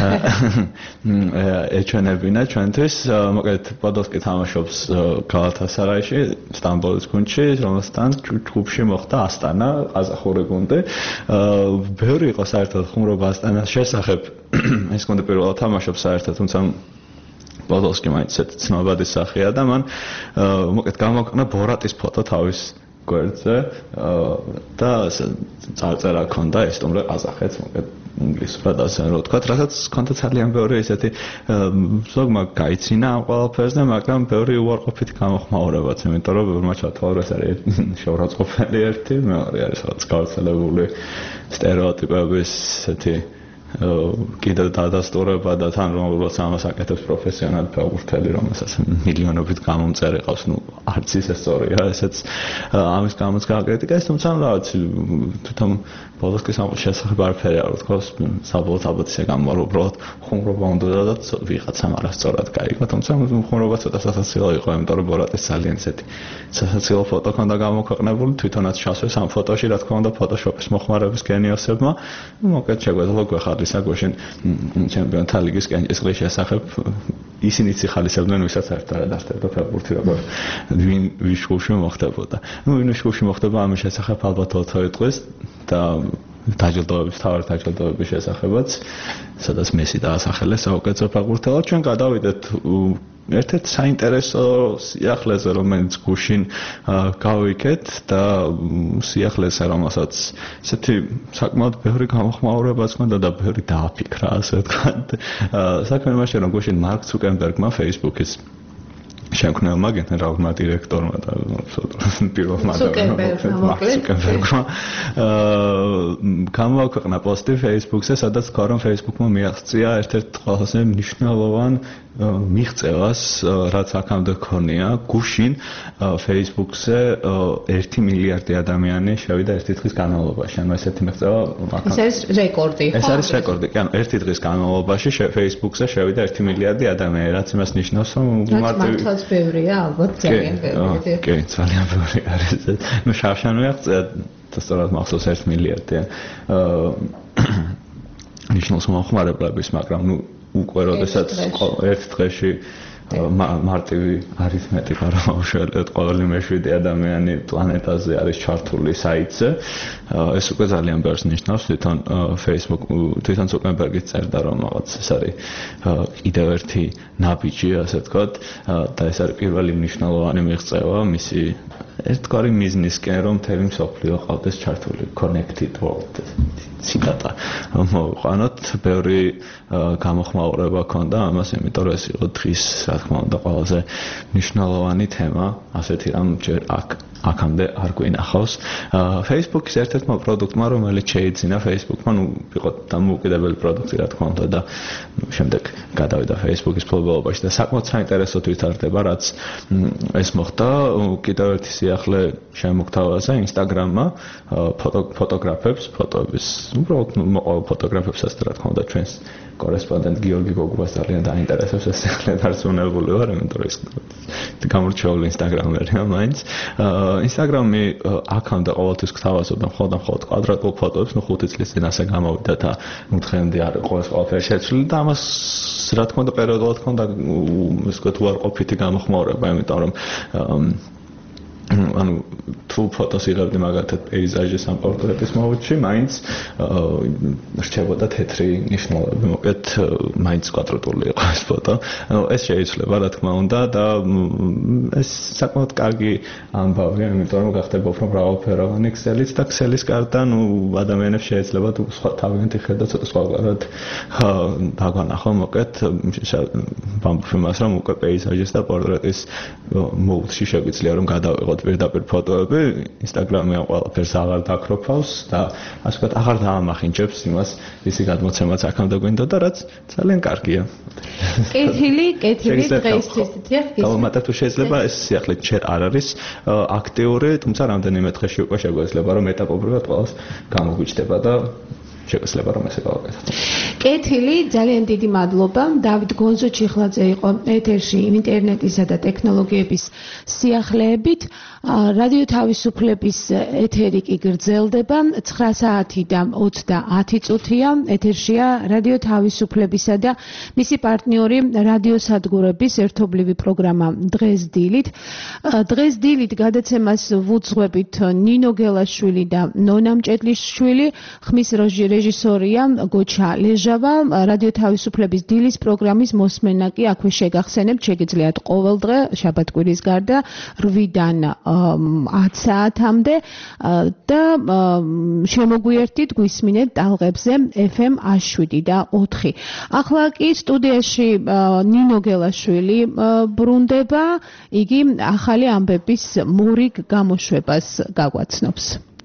ეჩვენებინა ჩვენთვის. მოკეთ პოდოლსკი თამაშობს გალათასარაიში, სტამბოლის გუნდში, რომელთან ჯგუფში მოხდა ასტანა, ყაზახური გუნდი. ბევრი იყო საერთოდ ხუმრობა ასტანას შესახებ. ეს გუნდი პირველად თამაშობს საერთოდ, თუმცა პოდოლსკი მაინც ცნობადი სახეა და მან მოკეთ გამოვაკნა ბორატის ფოტო თავის გვერდზე და წარწერა ჰქონდა ესტუმრე ყაზახეთს, მოკეთ ინგლისურად ასე რომ ვთქვათ, რასაც ჰქონდა ძალიან ბევრი ესეთი ზოგმა გაიცინა ამ ყველაფერს და მაგრამ ბევრი უარყოფითი გამოხმაურებაც, იმიტომ რომ ბევრმა ჩათვალა ეს არის შეურაცხყოფელი ერთი, მეორე არის რაღაც გავრცელებული სტერეოტიპების ესეთი კიდევ დადასტურება და თან რომელსაც ამას აკეთებს პროფესიონალი ფეხბურთელი, რომელსაც მილიონობით გამომწერი ყავს, არც ისე სწორია, ესეც ამის გამოც გააკრიტიკეს, თუმცა რაღაც თვითონ პოდოლსკის ამ შესახებ არაფერი არ ვთქვა, საბოლოოდ ალბათ ისე გამოვა, უბრალოდ ხუმრობა უნდა და ვიღაცამ არასწორად გაიგო, თუმცა ხუმრობა ცოტა სასაცილო იყო, იმიტომ რომ ბორატის ძალიან ესეთი სასაცილო ფოტო ჰქონდა გამოქვეყნებული, თვითონაც ჩასვეს ამ ფოტოში, რა თქმა უნდა, ფოტოშოპის მოხმარების გენიოსებმა, მოკეთ შეგვეძლო გვეხარისა გუშინ ჩემპიონთა ლიგის კენჭისყრის შესახებ ისინიც იხალისებდნენ, ვისაც საერთოდ არ დარჩებოდა ფეხბურთი, როგორ ვის ჯგუფში მოხდებოდა. ვინ ჯგუფში მოხდება ამის შესახებ ალბათ 20 დღეს და დაჯილდოების თავი დაჯილდოების შესახებაც, სადაც მესი დაასახელეს საუკეთესო ფეხბურთელად. ჩვენ გადავიდეთ ერთ-ერთ საინტერესო სიახლეზე, რომელიც გუშინ გავიქეთ და სიახლეზე, რომელსაც ესეთი საკმაოდ ბევრი გამოხმაურებაც ჰქონდა და ბევრი დააფიქრა, ასე ვთქვათ. საქმე იმაშია, რომ გუშინ მარკ ცუკერბერგმა Facebook-ის შემქმნელმა გენერალურმა დირექტორმა და პირველმა ცუკერბერგმა გამოაქვეყნა პოსტი Facebook-ზე, სადაც თქვა, რომ Facebook-მა მიაღწია ერთ-ერთ ყველაზე მნიშვნელოვან მიღწევას, რაც აქამდე ჰქონია. გუშინ Facebook-ზე 1 მილიარდი ადამიანი შევიდა ერთი დღის განმავლობაში. ანუ ესეთი მიღწევა ეს არის რეკორდი. ეს არის რეკორდი. კი, ანუ ერთი დღის განმავლობაში Facebook-ზე შევიდა 1 მილიარდი ადამიანი, რაც იმას ნიშნავს, რომ მართლაც ბევრია, ალბათ ძალიან ბევრი. კი, ძალიან ბევრი არის. ნუ შავშან მიაღწია და სწორად მახსოვს 1 მილიარდი. ნიშნავს მოხმარებლების, მაგრამ ნუ უკვე როდესაც ერთ დღეში მარტივი არითმეტიკა რომ შევეძლოთ ყოველი მე-7 ადამიანი პლანეტაზე არის ჩართული საიტზე, ეს უკვე ძალიან ბევრს ნიშნავს. თვითონ Facebook, თვითონ ცუკერბერგი წერდა, რომ რაღაც ეს არის კიდევ ერთი ნაბიჯი, ასე ვთქვათ, და ეს არის პირველი მნიშვნელოვანი მიღწევა მისი ერთგვარი მიზნისკენ, რომ მთელი მსოფლიო ყავდეს ჩართული connected world. ციტატა მოვიყვანოთ, ბევრი გამოხმაურება ჰქონდა ამას, იმიტომ რომ ეს იყო დღის, რა თქმა უნდა, ყველაზე მნიშვნელოვანი თემა, ასეთი რამ ჯერ აქამდე არ გვინახავს. Facebook-ის ერთ-ერთმა პროდუქტმა, რომელიც შეიძინა Facebook-მა, ნუ იყო დამოუკიდებელი პროდუქტი, რა თქმა უნდა, და შემდეგ გადავიდა Facebook-ის მფლობელობაში და საკმაოდ საინტერესოდ ვითარდება, რაც ეს მოხდა. კიდევ ერთი სიახლე შემოგთავაზა Instagram-მა ფოტოგრაფებს, ფოტოების, უბრალოდ მოყოლ ფოტოგრაფებსაც რა თქმა უნდა ჩვენს კორესპონდენტ გიორგი გოგუბას ძალიან დაინტერესებს ეს სიახლე დარწმუნებული ვარ, იმიტომ რომ ეს გამორჩეული Instagram-ერია მაინც. Instagram-ი აქამდე ყოველთვის გთავაზობდა მხოლოდ კვადრატულ ფოტოებს, 5 წლის წინ ასე გამოვიდა და დღემდე არ იყო ეს ყველაფერი შეცვლილი და ამას რა თქმა უნდა პერიოდულად ჰქონდა ის ვთქვათ უარყოფითი გამოხმაურება, იმიტომ რომ ანუ თუ ფოტოს იღებდი მაგალითად პეიზაჟის ან პორტრეტის მოვუჩი, მაინც რჩებოდა თეთრი ნიშნულები, მოკლედ მაინც კვადრატული იყო ეს ფოტო. ანუ ეს შეიძლება რა თქმა უნდა და ეს საკმაოდ კარგი ამბავია, იმიტომ რომ გახდება უფრო მრავალფეროვანი ქსელიც და ქსელის გარდა, ნუ ადამიანებს შეიძლება თუ სხვა თავიანთი ხედვა ცოტა სხვაგვარად დაგვანახო, მოკლედ ვამბობ იმას, რომ უკვე პეიზაჟის და პორტრეტის მოდში შეგვიძლია რომ გადავიღოთ პირდაპირ ფოტოები, Instagram-ი ყველაფერს აღარ დაკროფავს და ასე ვთქვათ, აღარ დაამახინჯებს იმას, ისი გადმოცემაც აქამდე გვინდა და რაც ძალიან კარგია. კეთილი დღეისთვის თიხის. გამომატა თუ შეიძლება ეს სიახლე ჯერ არ არის აქტიური, თუმცა რამდენიმე დღეში უკვე შეგვეძლება რომ ეტაპობრივად ყველას გამოგვიჩნდება და შეგვეძლება რომ ესე გავაკეთოთ. კეთილი, ძალიან დიდი მადლობა. დავით გონზო-ჩიხლაძე იყო ეთერში ინტერნეტისა და ტექნოლოგიების სიახლეებით. რადიო თავისუფლების ეთერი კი გრძელდება 9 საათი და 30 წუთია. ეთერშია რადიო თავისუფლებისა და მისი პარტნიორი რადიოსადგურების ერთობლივი პროგრამა დღეს დილით. დღეს დილით გადაცემას ვუძღვებით ნინო გელაშვილი და ნონა მჭედლიშვილი, ხმის რეჟისორია გოჩა ლეჟავა. რადიო თავისუფლების დილის პროგრამის მოსმენა კი აქვე შეგახსენებთ, შეგიძლიათ ყოველ დღე შაბათ-კვირის გარდა 8-დან 10 საათამდე და შემოგვიერთდით, გვისმინეთ ტალღებზე FM 107 და 4. ახლა კი სტუდიაში ნინო გელაშვილი ბრუნდება, იგი ახალი ამბების მორიგ გამოშვებას გაგვაცნობს.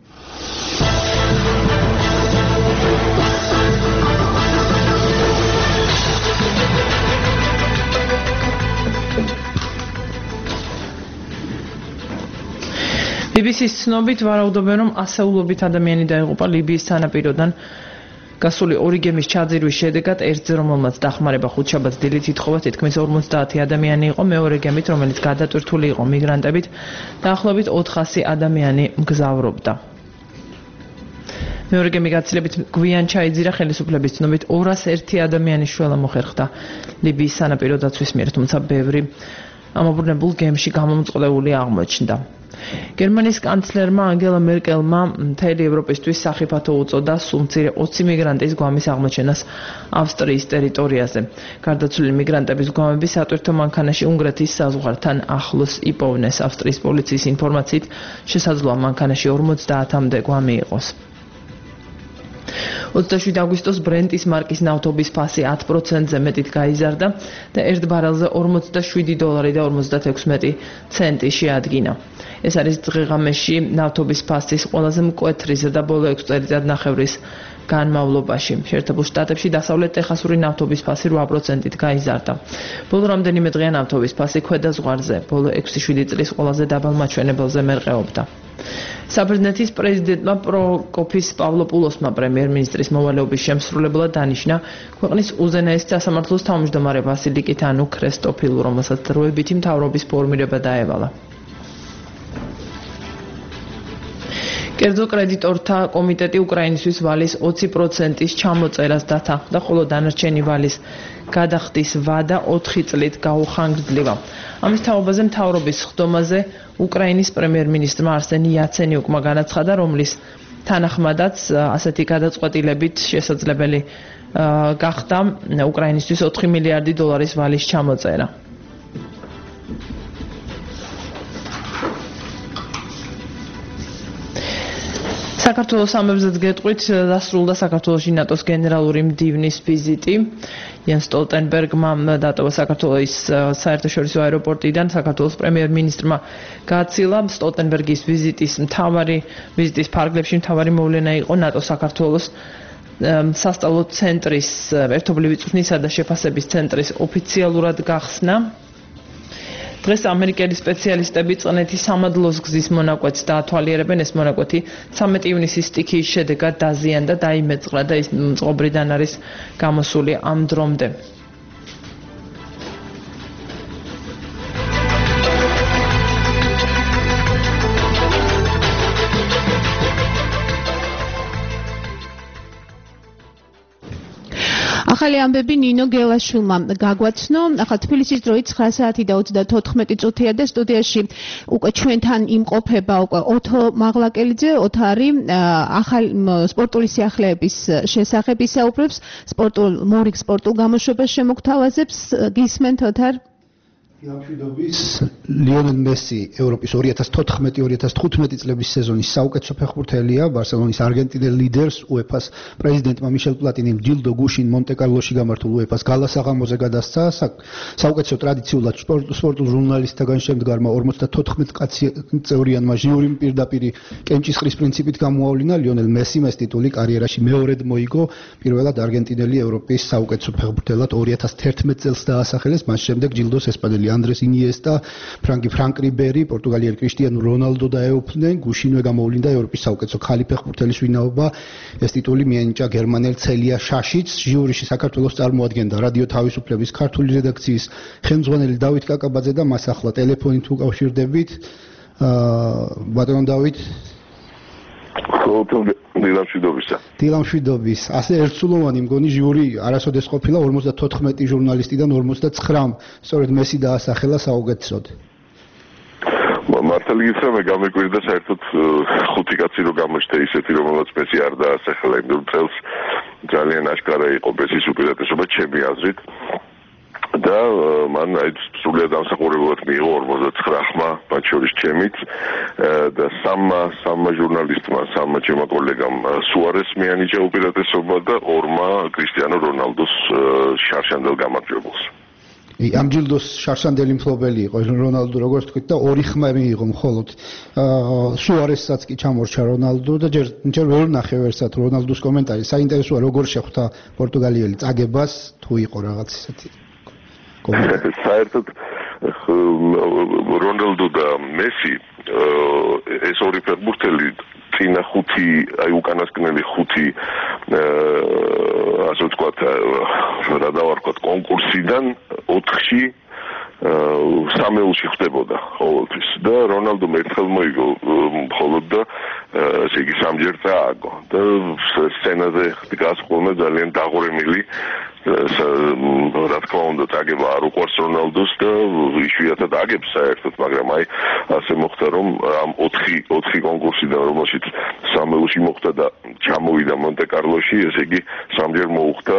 BBC-ის ცნობით ვარაუდობენ, რომ ასეულობით ადამიანი დაიღუპა ლიბიის სანაპიროდან გასული 2 გემის ჩაძირვის შედეგად, ერთზე რომელმაც დახმარება ხუთშაბათს დილით ითხოვა, თითქმის 50 ადამიანი იყო, მეორე გემით, რომელიც გადატვირთული იყო მიგრანტებით, დაახლოებით 400 ადამიანი მგზავრობდა. მეორე გემი გაცილებით გვიან ჩაიძირა, ხელისუფლების ცნობით 201 ადამიანის შველა მოხერხდა ლიბიის სანაპირო დაცვის მიერ, თუმცა ბევრი ამობრუნებულ გემში გამომწყვლეული აღმოჩნდა. გერმანიის კანცლერმა ანგელა მერკელმა მთელი ევროპისთვის სახიფათო უწოდა სულ მცირე 20 მიგრანტის გვამის აღმოჩენას ავსტრიის ტერიტორიაზე. გარდაცვლილი მიგრანტების გვამები სატვირთო მანქანაში უნგრეთის საზღვართან ახლოს იპოვნეს. ავსტრიის პოლიციის ინფორმაციით შესაძლოა მანქანაში 50-მდე გვამი იყოს. 27 აგვისტოს ბრენტის მარკის ნავთობის ფასი 10%-ზე მეტით გაიზარდა და ერთ ბარელზე $40.56 შეადგინა. ეს არის დღე-ღამეში ნავთობის ფასის ყველაზე მკვეთრი ზრდა ბოლო 6 წელიწადნახევრის განმავლობაში. შეერთებულ შტატებში დასავლეთ ტეხასური ნავთობის ფასი 8%-ით გაიზარდა. ბოლო რამდენიმე დღეა ნავთობის ფასი ქვედა ზღვარზე, ბოლო 6-7 წლის ყველაზე დაბალ მაჩვენებელზე მერყეობდა. საბერძნეთის პრეზიდენტმა პროკოფის პავლოპულოსმა პრემიერ-მინისტრის მოვალეობის შემსრულებლად დანიშნა ქვეყნის უზენაესი სასამართლოს თავმჯდომარე ვასილი კიტანუ ქრესტოფილუ, რომელსაც დროებითი მთავრობის ფორმირება დაევალა. კერძო კრედიტორთა კომიტეტი უკრაინისთვის ვალის 20%-ის ჩამოწერას დათანხმდა, ხოლო დანარჩენი ვალის გადახდის ვადა 4 წლით გაუხანგრძლива. ამის თაობაზე მთავრობის ხდომაზე უკრაინის პრემიერ-მინისტრმა არსენი იაცენიუკმა განაცხადა, რომლის თანახმადაც ასეთი გადაწყვეტილებით შესაძლებელი გახდა უკრაინისთვის 4 მილიარდი დოლარის ვალის ჩამოწერა. საქართველოს ამბებზეც გეტყვით, დასრულდა საქართველოში ნატოს გენერალური მდივნის ვიზიტი. იან სტოლტენბერგმა დატოვა საქართველოს საერთაშორისო აეროპორტიდან, საქართველოს პრემიერ-მინისტრმა გააცილა. სტოლტენბერგის ვიზიტის ფარგლებში მთავარი მოვლენა იყო ნატოს საქართველოს სასწავლო ცენტრის, ერთობლივი წვრთნისა და შეფასების ცენტრის ოფიციალურად გახსნა დღეს ამერიკელი სპეციალისტები წყნეთის სამადლოს გზის მონაკვეთს დაათვალიერებენ. ეს მონაკვეთი 13 ივნისის სტიქიის შედეგად დაზიანდა, დაიმეწყრა და ის წყობრიდან არის გამოსული ამ დრომდე. ახალი ამბები ნინო გელაშვილმა გაგვაცნო. ახლა თბილისის დროით 9 საათი და 34 წუთია და სტუდიაში უკვე ჩვენთან იმყოფება უკვე ოთო მაღლაკელიძე. ოთო არის ახალი სპორტული სიახლეების შესახებ ისაუბრებს, მორიგ სპორტულ გამოშვებას შემოგთავაზებს. გისმენთ ოთარ? მშვიდობის ლიონელ მესი ევროპის 2014-2015 წლების სეზონის საუკეთესო ფეხბურთელია. ბარსელონის არგენტინელ ლიდერს UEFA-ს პრეზიდენტმა მიშელ პლატინიმ ჯილდო გუშინ მონტე-კარლოში გამართულ UEFA-ს გალას აღამოზე გადასცა. საუკეთესო ტრადიციულად სპორტულ ჟურნალისტთაგან შემდგარმა 54 წევრიანმა ჟიურიმ პირდაპირ კენჭისყრის პრინციპით გამოავლინა. ლიონელ მესიმ ეს ტიტული კარიერაში მეორედ მოიგო. პირველად არგენტინელი ევროპის საუკეთესო ფეხბურთელად 2011 წელს დაასახელეს, მას შემდეგ ჯილდოს ესპანელი Andres Iniesta, Frank Ribery, პორტუგალიელი კრისტიანო რონალდო დაეუფლნენ. გუშინვე გამოვლინდა ევროპის საუკეთესო ხალი ფეხბურთელის ვინაობა. ეს ტიტული მიენიჭა გერმანელ ცელია შაშიც. ჟიურიში საქართველოს წარმოადგენდა რადიო თავისუფლების ქართული რედაქციის ხელმძღვანელი დავით კაკაბაძე და მას ახლა ტელეფონით უკავშირდებით. ბატონო დავით. დილამშვიდობის. ასე ერთსულოვანი მგონი ჟიური არასოდეს ყოფილა 54 ჟურნალისტიდან 49. სწორედ მესი დაასახელა საუკეთესოდ. მართალი გითხრა, მე გამეკვირდა საერთოდ 5 კაცი რო გამოჩნდა ისეთი, რომელსაც მესი არ დაასახელა, იმ წელს ძალიან აშკარა იყო მესის უპირატესობა ჩემი აზრით. და მან სრულიად ამსახურებლად მიიღო 49 ხმა, მათ შორის ჩემიც და სამმა ჟურნალისტმა, სამმა ჩემმა კოლეგამ სუარეს მიანიჭა უპირატესობა და 2-მა კრისტიანო რონალდოს შარშანდელ გამარჯვებულს. ამ ჯილდოს შარშანდელი მფლობელი იყო რონალდო, როგორც თქვით და 2 ხმა მიიღო მხოლოდ. სუარესაც კი ჩამორჩა რონალდო და ჯერ ვერ ნახე ვერსად რონალდოს კომენტარი. საინტერესოა როგორ შეხვდა პორტუგალიელი წაგებას, თუ იყო რაღაც ისეთი საერთოდ რონალდო და მესი ეს ორი ფეხბურთელი წინა 5 აი უკანასკნელი 5 ასე ვთქვათ რა დავარქვათ კონკურსიდან 4-ში სამეულში ხდებოდა ყოველთვის და რონალდო ერთხელ მოიგო მხოლოდ და ესე იგი სამჯერ წააგო და სცენაზე დგას ხოლმე ძალიან დაღურემილი რა თქმა უნდა წაგება არ უყვარს რონალდოს და იშვიათად აგებს საერთოდ, მაგრამ აი ასე მოხდა რომ ამ 4 კონკურსიდან რომელშიც სამეულში მოხდა და ჩამოვიდა მონტე-კარლოში, ესე იგი სამჯერ მოუხდა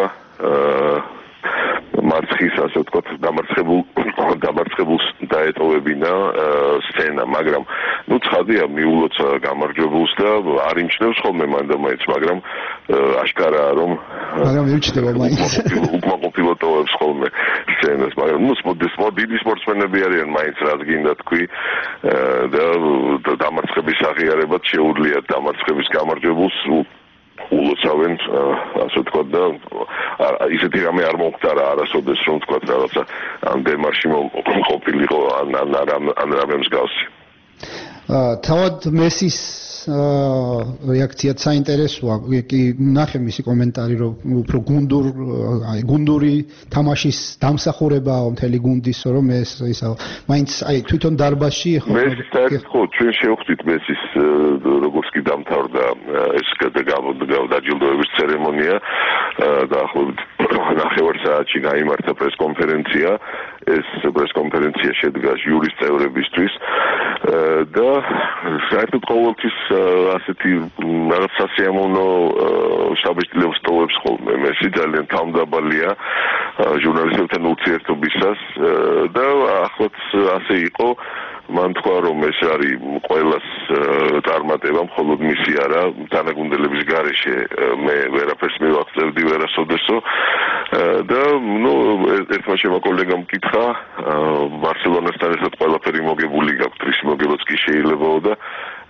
მარცხის ასე ვთქვათ დამარცხებულს დაეტოვებინა სცენა, მაგრამ ნუ ცხადია მიულოცა გამარჯვებულს და არ იმჩნევს ხოლმე მანდ-მაინც, მაგრამ აშკარაა რომ ემჩნევა მაინც უკმაყოფილო ტოვებს ხოლმე სცენას, მაგრამ ნუ დიდი სპორტსმენები არიან მაინც რაც გინდა თქვი და დამარცხების აღიარებად შეუძლიათ დამარცხების გამარჯვებულს ულოცავენ ასე ვთქვათ და ისეთი რამე არ მომხდარა არასოდეს რომ ვთქვათ რაღაცა ამ დემარში ყოფილიყო ან რამე მსგავსი. თავად მესის რეაქციაც საინტერესოა. კი ნახე მისი კომენტარი რომ უფრო გუნდური თამაშის დამსახურებაა მთელი გუნდის რომ ეს ისა მაინც აი თვითონ დარბაზში მესის საერთოდ ჩვენ შევხვდით მესის როგორც კი დამთავრდა ეს დაჯილდოების ცერემონია დაახლოებით 9 საათში გაიმართა პრესკონფერენცია. ეს პრესკონფერენცია შედგა ჟიურის წევრებისთვის და საერთოდ ყოველთვის ასეთი რაღაც სასიამოვნო შთაბეჭდილებას ტოვებს ხოლმე მესი, ძალიან თავმდაბალია ჟურნალისტებთან ურთიერთობისას და ახლაც ასე იყო. მან თქვა რომ ეს არის ყველას წარმატება, მხოლოდ მისი არა, თანაგუნდელების გარეშე მე ვერაფერს მივახცევდი ვერასოდესო და ნუ ერთმა შემო კოლეგამ მკითხა ბარსელონასთან ერთად ყველაფერი მოგებული გაქვთ, რის მოგებაც კი შეიძლებაო და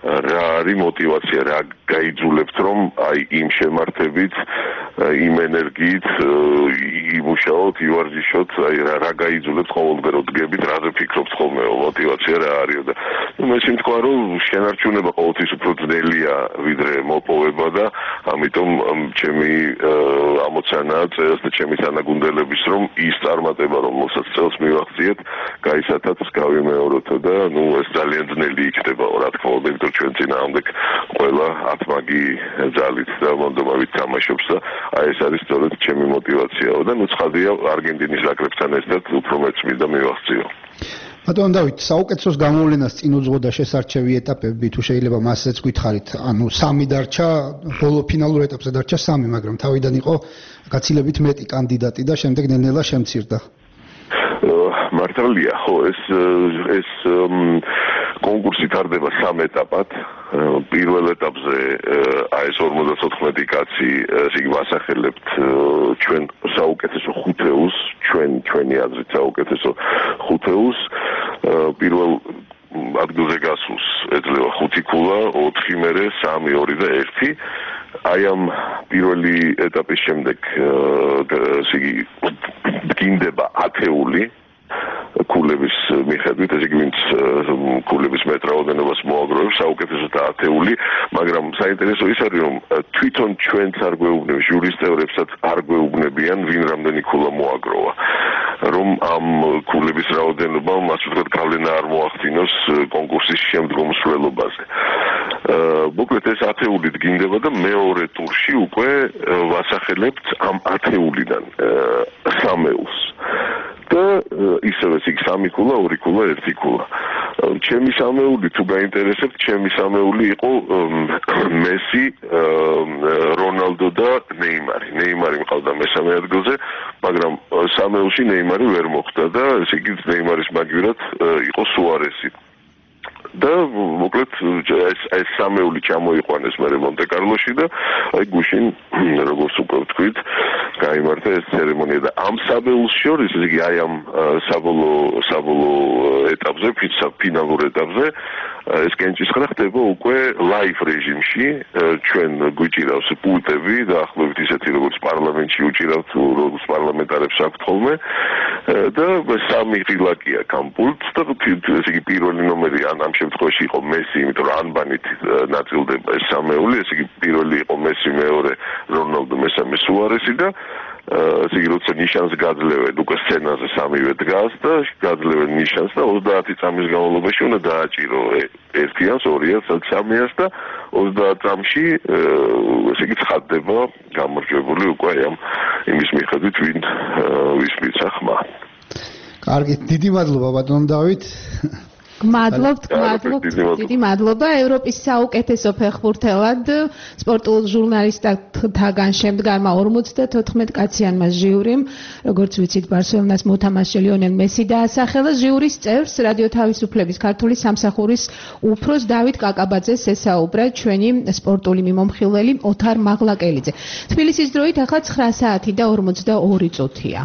რა არის мотивация, რა გაიძულებთ რომ აი იმ შემართებით, იმ ენერგიით იმუშაოთ, ივარჯიშოთ, აი რა გაიძულებთ ყოველდღე რო დგებით, რაზე ფიქრობთ ხოლმე, мотивация რა არის და მე შემთხვევა რომ შენარჩუნება ყოველთვის უფრო ძნელია ვიდრე მოპოვება და ამიტომ ჩემი ამოცანაა წელს და ჩემი თანაგუნდელების რომ ის წარმატება რომელსაც წელს მივახციეთ, გაისათაც გავიმეოროთ და ეს ძალიან ძნელი იქნება რა თქმა უნდა, იმიტომ ჩვენ წინააღმდეგ ყველა ათმაგი ძალით და მონდომავით თამაშობს და აი ეს არის სწორედ ჩემი мотивациაო და ცხადია არგენტინის ნაკრებთან ერთად უფრო მეც მინდა მივახციო. ბატონ დავით, საუკეთესოს გამოვლენას წინ უძღოდა შესარჩევი ეტაპები, თუ შეიძლება მასეც გითხარით, ანუ 3 დარჩა, ბოლო ფინალურ ეტაპზე დარჩა 3, მაგრამ თავიდან იყო გაცილებით მეტი კანდიდატი და შემდეგ ნელ-ნელა შემცირდა. მართალია, ხო, ეს კონკურსი თარდება 3 ეტაპად. პირველ ეტაპზე აი ეს 54 კაცი ისე ვასახელებთ ჩვენ საუკეთესო ხუთეულს, ჩვენი აზრით საუკეთესო ხუთეულს. პირველ ადგილზე გასულს ეძლევა 5 ქულა, 4 მერე, 3, 2 და 1. აი ამ პირველი ეტაპის შემდეგ ისე დგინდება ათეული ქულების მიხედვით, ესე იგი ვინც ქულების მეტრაოდენობას მოაგროვებს, საუკეთესო და ათეული, მაგრამ საინტერესო ის არის, რომ თვითონ ჩვენც არ გვეუბნებს, ჟურის წევრებსაც არ გვეუბნებიან, ვინ რამდენი ქულა მოაგროვა. რომ ამ ქულების რაოდენობა, ასე ვთქვათ, გავლენა არ მოახდინოს კონკურსის შემდგომ მსვლელობაზე. მოკლედ ეს ათეული დგინდება და მეორე ტურში უკვე ვასახელებთ ამ ათეულიდან 3-ს. და ისევე იქ 3 ქულა, 2 ქულა, 1 ქულა. ჩემი სამეული თუ გაინტერესებთ, ჩემი სამეული იყო მესი, რონალდო და ნეიმარი. ნეიმარი მყავდა მესამე ადგილზე, მაგრამ სამეულში ნეიმარი ვერ მოხვდა და ესე იგი ნეიმარის მაგივრად იყო სუარესი. და მოკლედ ეს სამეული ჩამოიყვანეს მე მონტე-კარლოში და აი გუშინ როგორც უკვე ვთქვით, გაიმართა ეს ცერემონია და ამ საბეულს შორის, ესე იგი აი ამ საბოლოო ეტაპზე, ფინალურ ეტაპზე ეს კენჭისყრა ხდება უკვე ლაივ რეჟიმში, ჩვენ გვიჭირავს პულტები და ახლობით ისეთი როგორც პარლამენტში უჭირავთ, როგორც პარლამენტარებს აქვთ ხოლმე და 3 ღილაკი აქვს ამ პულტს და ესე იგი პირველი ნომერი ამ შემთხვევაში იყო მესი, იმიტომ რომ ანბანით ნაწილდება ეს სამეული, ესე იგი პირველი იყო მესი, მეორე რონალდო, მესამე სუარესი და ესე იგი როცა ნიშანს გაძლევენ, უკვე სცენაზე 3-ვე დგას და გაძლევენ ნიშანს და 30 წამის განმავლობაში უნდა დააჭირო 1-იანს, 2-იანს, 3-იანს და 30 წამში ესე იგი ცხადდება გამარჯვებული უკვე ამ იმის მიხედვით, ვის მისცა ხმა. კარგი, დიდი მადლობა ბატონ დავით. გმადლობთ, დიდი მადლობა. ევროპის საუკეთესო ფეხბურთელად სპორტულ ჟურნალისტთაგან შემდგარმა 54 კაციანმა ჟიურიმ, როგორც ვიცით, ბარსელონას მოთამაშე ლიონელ მესი დაასახელა. ჟიურის წევრს რადიო თავისუფლების ქართული სამსახურის უფროს დავით კაკაბაძეს ესაუბრა ჩვენი სპორტული მიმომხილველი ოთარ მაღლაკელიძე. თბილისის დროით ახლა 9 საათი და 42 წუთია.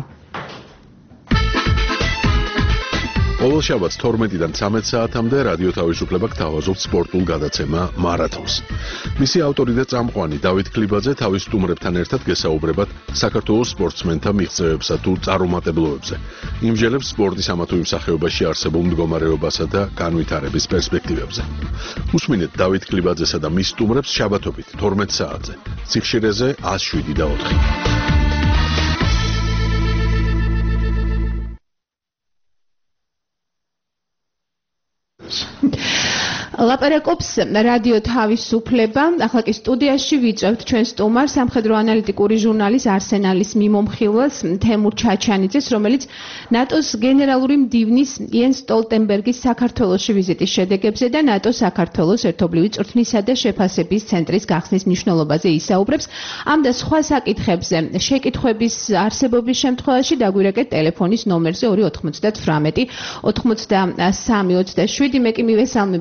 ყოველ შაბათს 12-დან 13 საათამდე რადიო თავისუფლება გთავაზობთ სპორტულ გადაცემა მარათონს. მისი ავტორი და წამყვანი დავით კლიბაძე თავის სტუმრებთან ერთად გესაუბრებათ საქართველოს სპორტსმენთა მიღწევებსა თუ წარუმატებლობებზე. იმჯელებს სპორტის ამა თუ იმ სახეობაში არსებულ მდგომარეობასა და განვითარების პერსპექტივებზე. უსმინეთ დავით კლიბაძესა და მის სტუმრებს შაბათობით 12 საათზე. სიხშირეზე 107.4. ლაპარაკობს რადიო თავისუფლება. ახლა კი სტუდიაში ვიწევთ ჩვენ სტუმარ სამხედრო ანალიტიკური ჟურნალის არსენალის მიმომხილველს თემურ ჩაჩანიძეს, რომელიც ნატოს გენერალური მდივნის იენს სტოლტენბერგის საქართველოში ვიზიტის შედეგებზე და ნატოს საქართველოს ერთობლივი წვრთნისა და შეფასების ცენტრის გახსნის მნიშვნელობაზე ისაუბრებს. ამ და სხვა საკითხებზე შეკითხვების არსებობის შემთხვევაში დაგვირეკეთ ტელეფონის ნომერზე 298 93 27. მე კი მივესალმები ჩვენ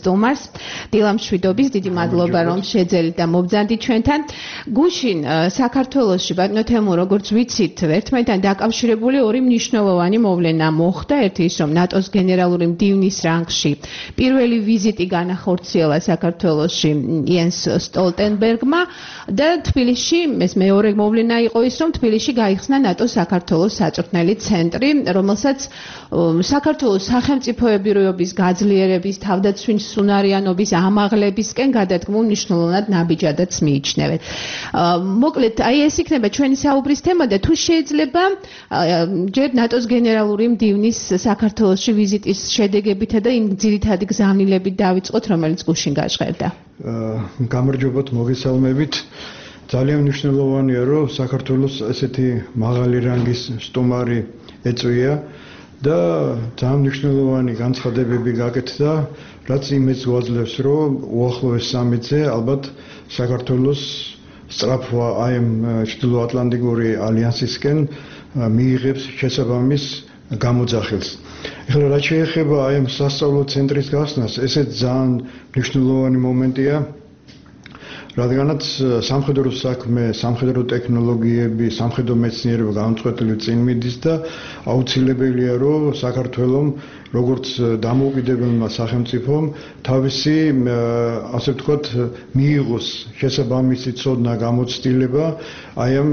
სტუმარს, დილამ შვიდობის, დიდი მადლობა რომ შეძელით და მობრძანდით ჩვენთან. გუშინ საქართველოში ბატონო თემურ, როგორც ვიცით, ერთმანეთთან დაკავშირებული ორი მნიშვნელოვანი მოვლენა მოხდა. ერთი ის, რომ ნატოს გენერალური მდივნის რანგში პირველი ვიზიტი განახორციელა საქართველოში იენს სტოლტენბერგმა და თბილისში ეს მეორე მოვლენა იყო ის, რომ თბილისში გაიხსნა ნატო-საქართველოს საწვრთნელი ცენტრი, რომელსაც საქართველოს სახელმწიფოებრივობის გაძლიერების, თავდაცვის უნარიანობის ამაღლებისკენ გადადგმულ მნიშვნელოვნად ნაბიჯადაც მიიჩნევენ. მოკლედ, აი ეს იქნება ჩვენი საუბრის თემა და თუ შეიძლება ჯერ ნატოს გენერალური მდივნის საქართველოში ვიზიტის შედეგებითა და იმ ძირითადი გზავნილებით დავიწყოთ, რომელიც გუშინ გაჟღერდა. გამარჯობათ, მოგესალმებით. ძალიან მნიშვნელოვანია, რომ საქართველოს ესეთი მაღალი რანგის სტუმარი ეწვია და ძალიან მნიშვნელოვანი განცხადებები გაკეთდა, რაც იმედს გვაძლევს, რომ უახლოეს სამიტზე ალბათ საქართველოს სწრაფვა აი ამ ჩრდილოატლანტიკური ალიანსისკენ მიიღებს შესაბამის გამოძახილს. ეხლა რაც შეეხება აი ამ სასწავლო ცენტრის გახსნას, ესეც ძალიან მნიშვნელოვანი მომენტია. რადგანაც სამხედრო საქმე, სამხედრო ტექნოლოგიები, სამხედრო მეცნიერება გამწყვეტილი წინ მიდის და აუცილებელია, რომ საქართველოს როგორც დამოუკიდებელმა სახელმწიფომ თავისი ასე ვთქვათ მიიღოს შესაბამისი ცოდნა გამოცდილება აი ამ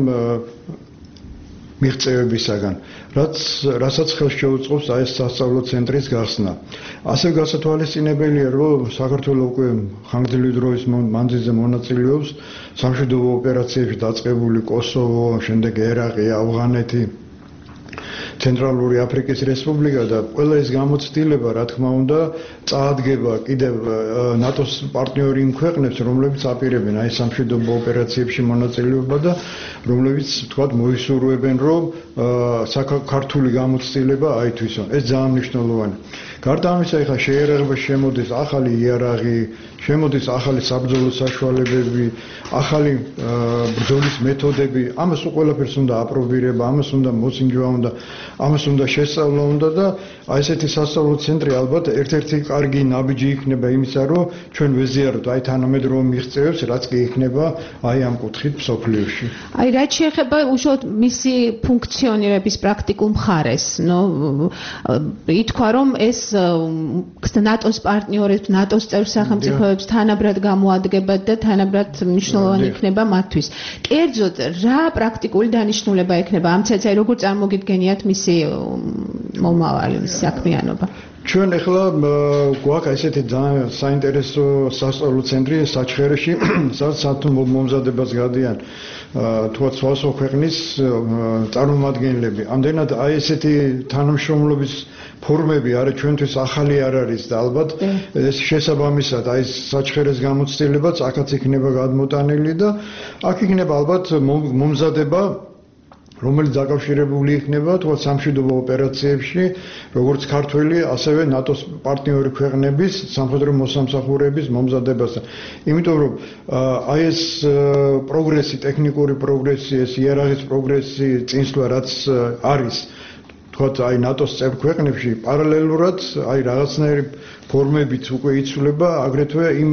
მიღწევებისაგან, რასაც ხელს შეუწყობს აი ეს სასწავლო ცენტრის გახსნა. ასევე გასათვალისწინებელია, რომ საქართველოს უკვე ხანგრძლივი დროის მანძილზე მონაწილეობს სამშვიდობო ოპერაციებში დაწყებული კოსოვო, შემდეგ ერაყი, ავღანეთი, ცენტრალური აფრიკის რესპუბლიკა და ყველა ეს გამოცდილება, რა თქმა უნდა, წაადგება კიდევ ნატოს პარტნიორი იმ ქვეყნებს, რომლებიც აპირებენ აი სამშვიდობო ოპერაციებში მონაწილეობა და რომლებიც თქვათ მოისურვებენ, რომ საქართველოს გამოცდილება აითვისონ. ეს ძალიან მნიშვნელოვანია. გარდა ამისა, ეხლა შეიარაღება შემოდის ახალი იარაღი, შემოდის ახალი საბრძოლო საშუალებები, ახალი ბრძოლის მეთოდები, ამას ყველაფერს უნდა აპრობირება, ამას უნდა მოსინჯვა უნდა, ამას უნდა შესწავლა უნდა და აი ესეთი სასწავლო ცენტრი ალბათ ერთ-ერთი კარგი ნაბიჯი იქნება იმისა, რომ ჩვენ ვეზიაროთ აი თანამედროვე მიღწევებს, რაც კი იქნება აი ამ კუთხით მსოფლიოში. აი რაც შეეხება უშუალოდ მისი ფუნქციონირების პრაქტიკულ მხარეს, ითქვა, რომ ეს ნატოს პარტნიორებს, ნატოს წევრ სახელმწიფოებს თანაბრად გამოადგებათ და თანაბრად მნიშვნელოვანი იქნება მათთვის. კერძოდ, რა პრაქტიკული დანიშნულება ექნება ამ ცენტრს, აი როგორ წარმოგიდგენიათ მისი მომავალი, მისი საქმიანობა? ჩვენ ახლა გვაქვს ესეთი ძალიან საინტერესო სასწავლო ცენტრი საჩხერეში, სადაც მომზადებას გადიან თქვათ სხვადასხვა ქვეყნის წარმომადგენლები. ამდენად აი ესეთი თანამშრომლობის ფორმები არა ჩვენთვის ახალი არ არის და ალბათ ეს შესაბამისად აი საჩხერეს გამოცდილებაც აქაც იქნება გადმოტანილი და აქ იქნება ალბათ მომზადება რომელიც დაკავშირებული იქნება თქვათ სამშვიდობო ოპერაციებში, როგორც ქართველი, ასევე ნატოს პარტნიორი ქვეყნების სამხედრო მოსამსახურეების მომზადებასთან. იმიტომ რომ აი ეს პროგრესი, ტექნიკური პროგრესი, ეს იარაღის პროგრესი, წინსვლა რაც არის თქვათ აი ნატოს წევრ ქვეყნებში პარალელურად აი რაღაცნაირი ფორმებით უკვე იცვლება აგრეთვე იმ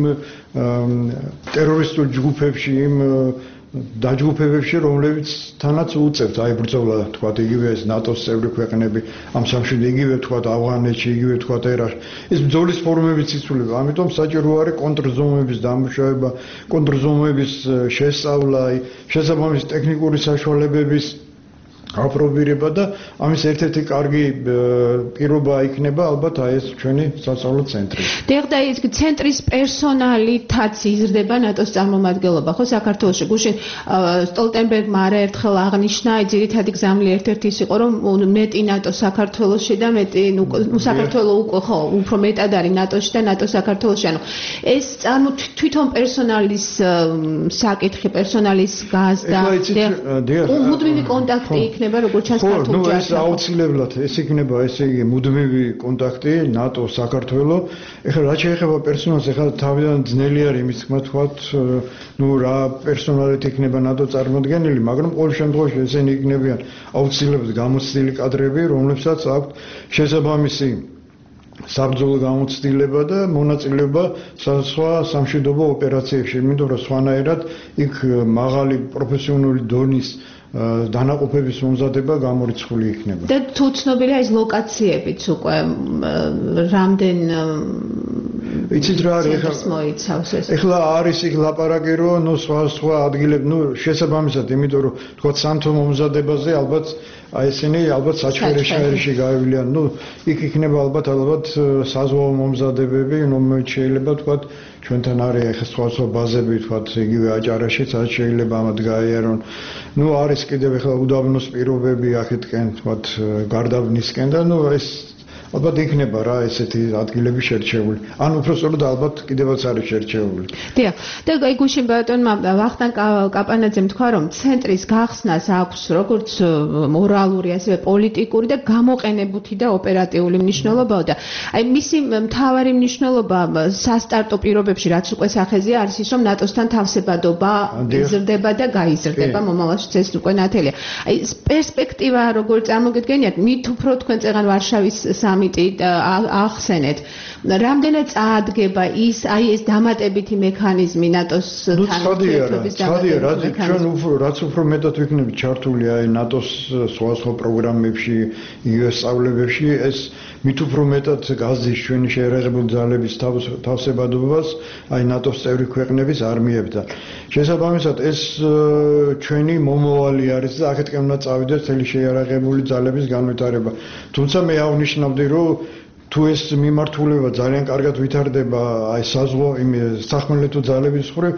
ტერორისტულ ჯგუფებში, იმ დაჯგუფებებში, რომლებიც თანაც უწევთ აი ბრძოლა, თქვათ იგივე ეს ნატოს წევრი ქვეყნები, ამ სამშვიდობო იგივე თქვათ ავღანეთში, იგივე თქვათ ერაყში. ეს ბრძოლის ფორმებიც იცვლება, ამიტომ საჭირო არის კონტრზომების დამუშავება, კონტრზომების შესწავლა, შესაბამისი ტექნიკური საშუალებების აპრობირება და ამის ერთ-ერთი კარგი პირობა იქნება ალბათ აი ეს ჩვენი სასწავლო ცენტრი. დიახ, ის ცენტრის პერსონალითაც იზრდება ნატოს წარმომადგენლობა, ხო, საქართველოში. გუშინ სტოლტენბერგმა არაერთხელ აღნიშნა, ძირითადი გზავნილი ერთ-ერთი ის იყო, რომ მეტი ნატო საქართველოში და მეტი საქართველო უკვე ხო, უფრო მეტად არის ნატოში და ნატო საქართველოში. ანუ ეს თვითონ პერსონალის საკითხი, პერსონალის გაზრდა, მუდმივი კონტაქტი იქნება როგორც ჩანს ქართულ ჯართან. ეს აუცილებლად ეს იქნება ესე იგი მუდმივი კონტაქტი ნატო საქართველოს. ეხლა რაც შეეხება პერსონალს, ეხლა თავიდან ძნელი არის იმის თქმა თქვათ, რა პერსონალით იქნება ნატო წარმოდგენილი, მაგრამ ყოველ შემთხვევაში ესენი იქნებიან აუცილებლად გამოცდილი კადრები, რომლებსაც აქვთ შესაბამისი საბრძოლო გამოცდილება და მონაწილეობა სხვა სამშვიდობო ოპერაციებში, იმიტომ რომ სხვანაირად იქ მაღალი პროფესიონალური დონის დანაყოფების მომზადება გამორიცხული იქნება. და თუ ცნობილია ეს ლოკაციებიც უკვე რამდენ იცით რა არის მოიცავს ეს? ეხლა არის იქ ლაპარაკი რომ სხვა ადგილები, შესაბამისად, იმიტომ რომ თქვა სამთო მომზადებაზე ალბათ აი ესენი ალბათ საჩხერეში გაივლიან. იქ იქნება ალბათ საზღვაო მომზადებები, რომელიც შეიძლება თქვა ჩვენთან არის ახლა სხვა ბაზები თქვა იგივე აჭარაში, სადაც შეიძლება ამათ გაიარონ. არის კიდევ ახლა უდაბნოს პირობები აქეთკენ თქვა გარდავნისკენ და ეს ალბათ იქნება რა ესეთი ადგილები შერჩეული. ან უბრალოდ ალბათ კიდევაც არის შერჩეული. დიახ, და აი გუშინ ბატონმა ვახტანგ კაპანაძემ თქვა რომ ცენტრის გახსნას აქვს როგორც მორალური, ასევე პოლიტიკური და გამოყენებითი და ოპერატიული მნიშვნელობაა და აი მისი მთავარი მნიშვნელობა სასტარტო პირობებში რაც უკვე სახეზეა არის ის რომ ნატოსთან თავსებადობა იზრდება და გაიზრდება მომავალშიც ეს უკვე ნათელია. აი პერსპექტივა როგორ წარმოგიდგენიათ, მით უფრო თქვენ წეგან ვარშავის სამიტი ახსენეთ. რამდენად წაადგება ის დამატებითი მექანიზმი ნატოსთან ურთიერთობის დამატებითი ჩვენ რაც უფრო მეტად ვიქნებით ჩართული აი ნატოს სხვა პროგრამებში, იგივე სწავლებებში, ეს მით უფრო მეტად გაზის ჩვენი შეერაღებული ძალების თავსებადობას აი ნატოს წევრი ქვეყნების არმიებთან. შესაბამისად ეს ჩვენი მომავალი არის და აქეთკენ უნდა წავიდეს მთელი შეერაღებული ძალების განვითარება. თუმცა მე აღნიშნავდი რომ თუ ეს მიმართულება ძალიან კარგად ვითარდება აი სახმელეთო ძალების მხრივ,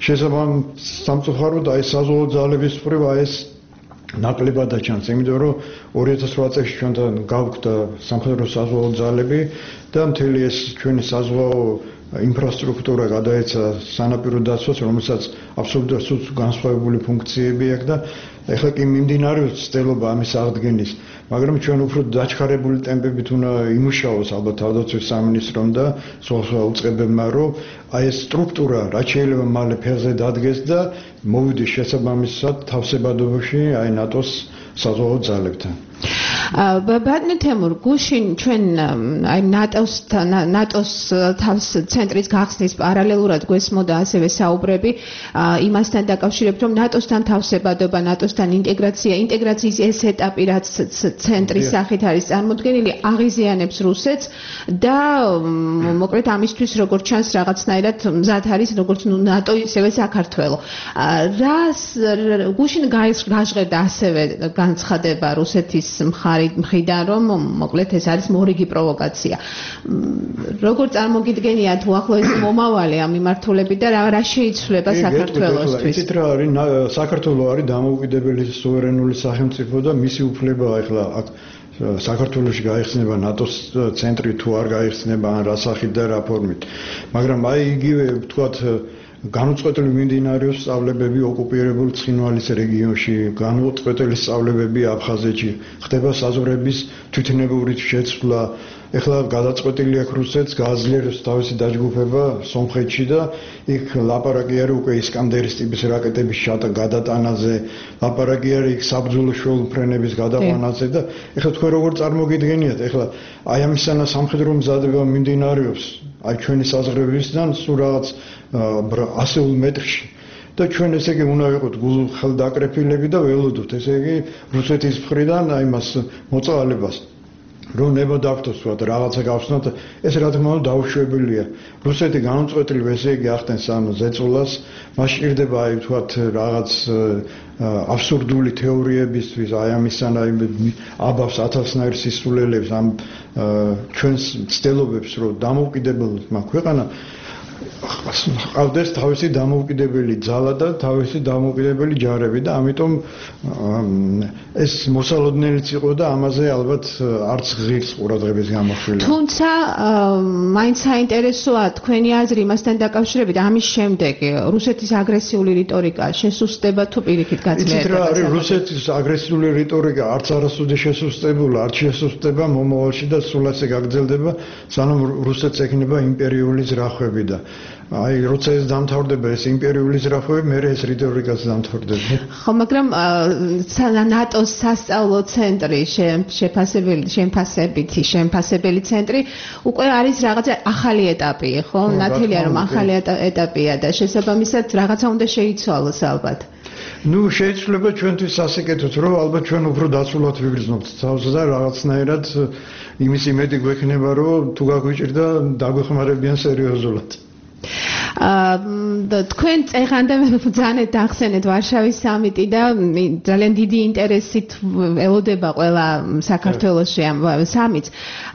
სამწუხაროდ აი საზღვაო ძალების მხრივ აი ეს ნაკლებად აჩანს, იმიტომ რომ 2008 წელს ჩვენთან გავხდა სამხედრო საზღვაო ძალები და მთელი ეს ჩვენი საზღვაო ინფრასტრუქტურა გადაეცა სანაპირო დაცვას, რომელსაც აბსოლუტურად განსხვავებული ფუნქციები აქვს და ეხლა კი მიმდინარეობს ცდელობა ამის აღდგენის, მაგრამ ჩვენ უფრო დაჩქარებული ტემპებით უნდა იმუშაოს ალბათ თავდაცვის სამინისტრომ და სხვა უწყებებმა, რომ აი ეს სტრუქტურა რაც შეიძლება მალე ფეხზე დადგეს და მოვიდეს შესაბამისად თავსებადობაში აი ნატოს საზღვაო ძალებთან. ბატონო თემურ, გუშინ ჩვენ აი ნატოს ცენტრის გახსნის პარალელურად გვესმოდა ასევე საუბრები იმასთან დაკავშირებით, რომ ნატოსთან თავსებადობა, ნატოსთან ინტეგრაციის ეს ეტაპი, რაც ცენტრის სახით არის წარმოდგენილი, აღიზიანებს რუსეთს და მოკლედ ამისთვის როგორც ჩანს რაღაცნაირად მზად არის როგორც ნატო, ისევე საქართველო. გუშინ გაჟღერდა ასევე განცხადება რუსეთის მხრიდან, რომ მოკლედ ეს არის მორიგი პროვოკაცია. როგორ წარმოგიდგენიათ უახლოესი მომავალი ამ მიმართულებით და რა შეიცვლება საქართველოსთვის? იცით რა არის, საქართველო არის დამოუკიდებელი სუვერენული სახელმწიფო და მისი უფლებაა ახლა აქ საქართველოში გაიხსნება ნატოს ცენტრი თუ არ გაიხსნება, ან რა სახით და რა ფორმით. მაგრამ აი იგივე ვთქვათ განუწყვეტლივ მიმდინარეობს სწავლებები ოკუპირებულ ცხინვალის რეგიონში, განუწყვეტელი სწავლებები აფხაზეთში, ხდება საზღვრების თვითნებური შეცვლა. ეხლა გადაწყვეტილი აქვს რუსეთს გააძლიეროს თავისი დაჯგუფება სომხეთში და იქ ლაპარაკი არის უკვე ისკანდერის ტიპის რაკეტების გადატანაზე, ლაპარაკი არის იქ საბრძოლო შუალუფრენების გადაყვანაზე და ეხლა თქვენ როგორ წარმოგიდგენიათ, ეხლა აი ამისანა სამხედრო მზადება მიმდინარეობს აი ჩვენი საზღვრებისგან სულ რაღაც 100 მეტრში და ჩვენ ესე იგი უნდა ვიყოთ ხელდაკრეფილები და ველოდოთ ესე იგი რუსეთის მხრიდან აი მას მოწყალებას რომ ნება დაგტოს ვთქვათ რაღაცა გავხსნათ, ეს რა თქმა უნდა დაუშვებელია. რუსეთი განუწყვეტლივ ესე იგი ახდენს ამ ზეწოლას, მას სჭირდება აი ვთქვათ რაღაც აბსურდული თეორიებისთვის, აი ამისანა აბავს ათასნაირ სისულელებს ამ ჩვენს ცდილობებს, რომ დამოუკიდებელმა ქვეყანა ყავდეს თავისი დამოუკიდებელი ძალა და თავისი დამოუკიდებელი ჯარები და ამიტომ ეს მოსალოდნელიც იყო და ამაზე ალბათ არც ღირს ყურადღების გამოხილვა. თუმცა მაინც საინტერესოა თქვენი აზრი იმასთან დაკავშირებით, ამის შემდეგ რუსეთის აგრესიული რიტორიკა შესუსტება თუ პირიქით გაძლიერდება? იცით რა არის რუსეთის აგრესიული რიტორიკა არც არასოდეს შესუსტებულა, არც შესუსტება მომავალში და სულ ასე გაგრძელდება, სანამ რუსეთს ექნება იმპერიული ზრახვები და აი როცა ეს დამთავრდება ეს იმპერიული ზრახები, მე ეს რიტორიკაც დამთავრდება. ხო, მაგრამ ნატოს სასწავლო ცენტრი, შემფასებელი ცენტრი უკვე არის რაღაცა ახალი ეტაპი, ხო? ნათელია რომ ახალი ეტაპია და შესაბამისად რაღაცა უნდა შეიცვალოს ალბათ. ნუ შეიძლება ჩვენთვის ასეკეთოთ, რომ ალბათ ჩვენ უფრო დაცულად ვიგრძნობთ თავს და რაღაცნაირად იმის იმედი გვექნება, რომ თუ გაგვიჭირდა დაგვეხმარებიან სერიოზულად. თქვენ წეღანდე ბრძანეთ დახსენეთ ვარშავის სამიტი და ძალიან დიდი ინტერესით ელოდება ყველა საქართველოში ამ სამიტს.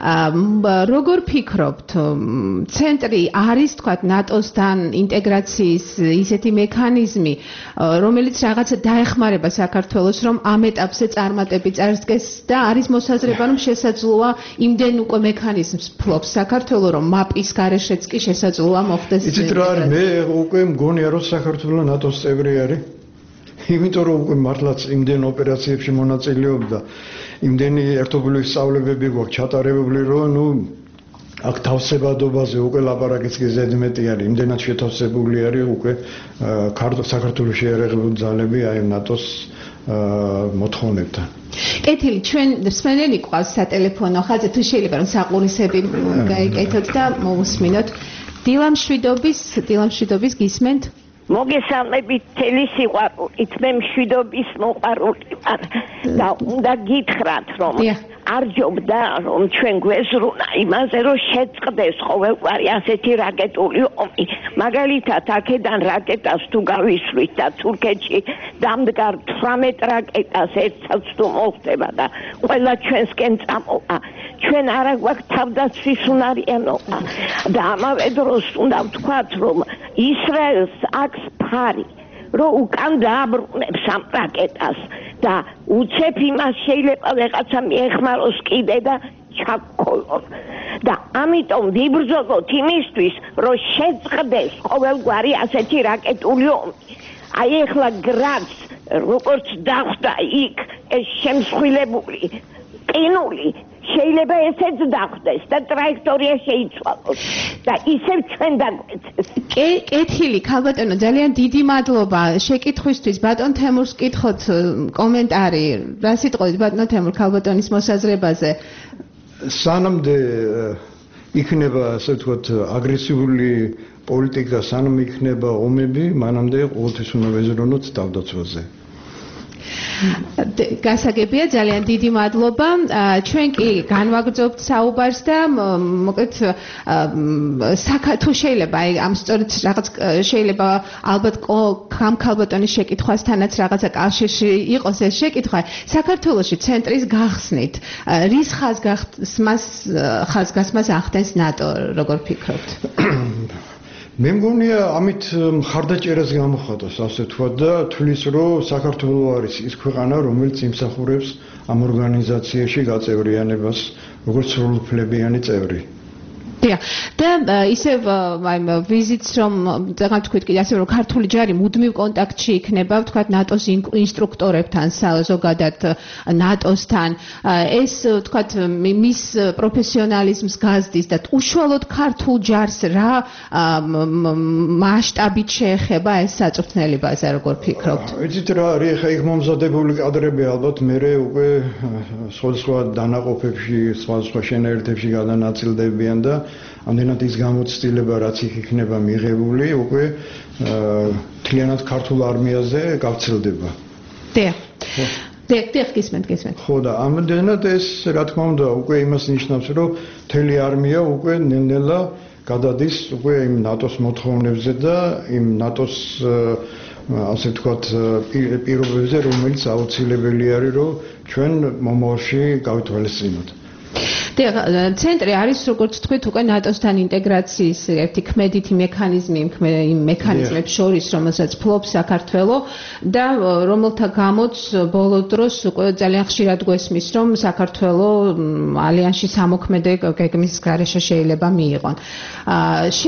როგორ ფიქრობთ, ცენტრი არის თქვათ ნატოსთან ინტეგრაციის ისეთი მექანიზმი, რომელიც რაღაცა დაეხმარება საქართველოს, რომ ამ ეტაპზე წარმატებით წარსდგეს და არის მოსაზრება, რომ შესაძლოა იმდენ უკვე მექანიზმს ფლობს საქართველოს, რომ მაპის გარეშეც კი შესაძლოა მოხდეს. მე უკვე მგონია რომ საქართველოს ნატოს წევრი არის. იმიტომ რომ უკვე მართლაც იმდენ ოპერაციებში მონაწილეობდა, იმდენი ერთობლივი სწავლებები გვაქვს ჩატარებული, რომ ნუ აქ თავსებადობაზე უკვე ლაპარაკიც კი ზედმეტი არის, იმდენად შეთავსებული არის უკვე საქართველოს შეერაღებული ძალები აი ნატოს მოთხოვნებთან. კეთილი, ჩვენ მსმენელი ყავს სატელეფონო ხაზზე, თუ შეიძლება რომ საყურისები გაიკეთოთ და მოусმინოთ. დილა მშვიდობის გისმენთ? მოგესალმებით თელი სიყვარულით, მე მშვიდობის მოყვარული ვარ და უნდა გითხრათ რომ არ ჯობდა რომ ჩვენ გვეზრუნა იმაზე რომ შეწყდეს ყოველგვარი ასეთი რაკეტული ომი. მაგალითად აქედან რაკეტას თუ გავისვრით და თურქეთში დამდგარ 18 რაკეტას ერთსაც თუ მოხდება და ყველა ჩვენსკენ წამოვა, ჩვენ არა გვაქვს თავდაცვის უნარიანობა და ამავე დროს უნდა ვთქვათ რომ ისრაელს აქვს ფარი რომ უკან დააბრუნებს ამ რაკეტას და უცებ იმას შეიძლება ვეღაცა მიეხმაროს კიდე და ჩაქოლოს და ამიტომ ვიბრძოლოთ იმისთვის რომ შეწყდეს ყოველგვარი ასეთი რაკეტული ომი. აი ეხლა გრადს როგორც დახვდა იქ ეს შემსხვილებული ყინული შეიძლება ესეც დახვდეს და ტრაექტორია შეიცვალოს და ისევ ჩვენ დაგვეცეს. კეთილი, ქალბატონო, ძალიან დიდი მადლობა შეკითხვისთვის. ბატონ თემურს კითხოთ კომენტარი. რა სიტყვით ბატონ თემურ ქალბატონის მოსაზრებაზე? სანამდე იქნება, ასე ვთქვათ, აგრესიული პოლიტიკა, სანამ იქნება ომები, მანამდე ყოველთვის უნდა ვეზრუნოთ თავდაცვაზე. გასაგებია, ძალიან დიდი მადლობა. ჩვენ კი განვაგრძობთ საუბარს და მოკლედ თუ შეიძლება ამ სწორედ რაღაც შეიძლება ალბათ ქალბატონის შეკითხვასთანაც რაღაცა კავშირში იყოს ეს შეკითხვა. საქართველოში ცენტრის გახსნით რის ხაზგასმას ახდენს ნატო, როგორ ფიქრობთ? მე მგონია ამით მხარდაჭერას გამოხატავს, ასე ვთქვათ და თვლის რომ საქართველოს არის ის ქვეყანა, რომელიც იმსახურებს ამ ორგანიზაციაში გაწევრიანებას, როგორც სრულუფლებიანი წევრი. და ისევ აი ვიზიტს რომ ზოგადად თქვით კიდე ასე რომ ქართული ჯარი მუდმივ კონტაქტში იქნება, ვთქვათ ნატოს ინსტრუქტორებთან, ზოგადად ნატოსთან. ეს ვთქვათ მის პროფესიონალიზმს გაზრდის და უშუალოდ ქართულ ჯარს რა მასშტაბით შეეხება ეს საწვრთნელი ბაზა, როგორ ფიქრობთ? იცით რა არის ხა იქ მომზადებული კადრები ალბათ მერე უკვე სხვადასხვა დანაყოფებში, სხვადასხვა შენაერთებში გადანაწილდებიან და ამდენად ის გამოცდილება რაც იქ იქნება მიღებული უკვე მთლიანად ქართულ არმიაზე გავრცელდება. გისმენთ. ხო და ამდენად ეს რა თქმა უნდა უკვე იმას ნიშნავს რომ მთელი არმია უკვე ნელ-ნელა გადადის უკვე იმ ნატოს მოთხოვნებზე და იმ ნატოს ასე ვთქვათ პირობებზე რომელიც აუცილებელი არის რომ ჩვენ მომავალში გავითვალისწინოთ. ცენტრი არის როგორც თქვით უკვე ნატოსთან ინტეგრაციის ერთი ქმედითი მექანიზმი იმ მექანიზმებს შორის რომელსაც ფლობს საქართველო და რომელთა გამოც ბოლო დროს უკვე ძალიან ხშირად გვესმის რომ საქართველო ალიანსში სამოქმედე გეგმის გარეშე შეიძლება მიიღონ.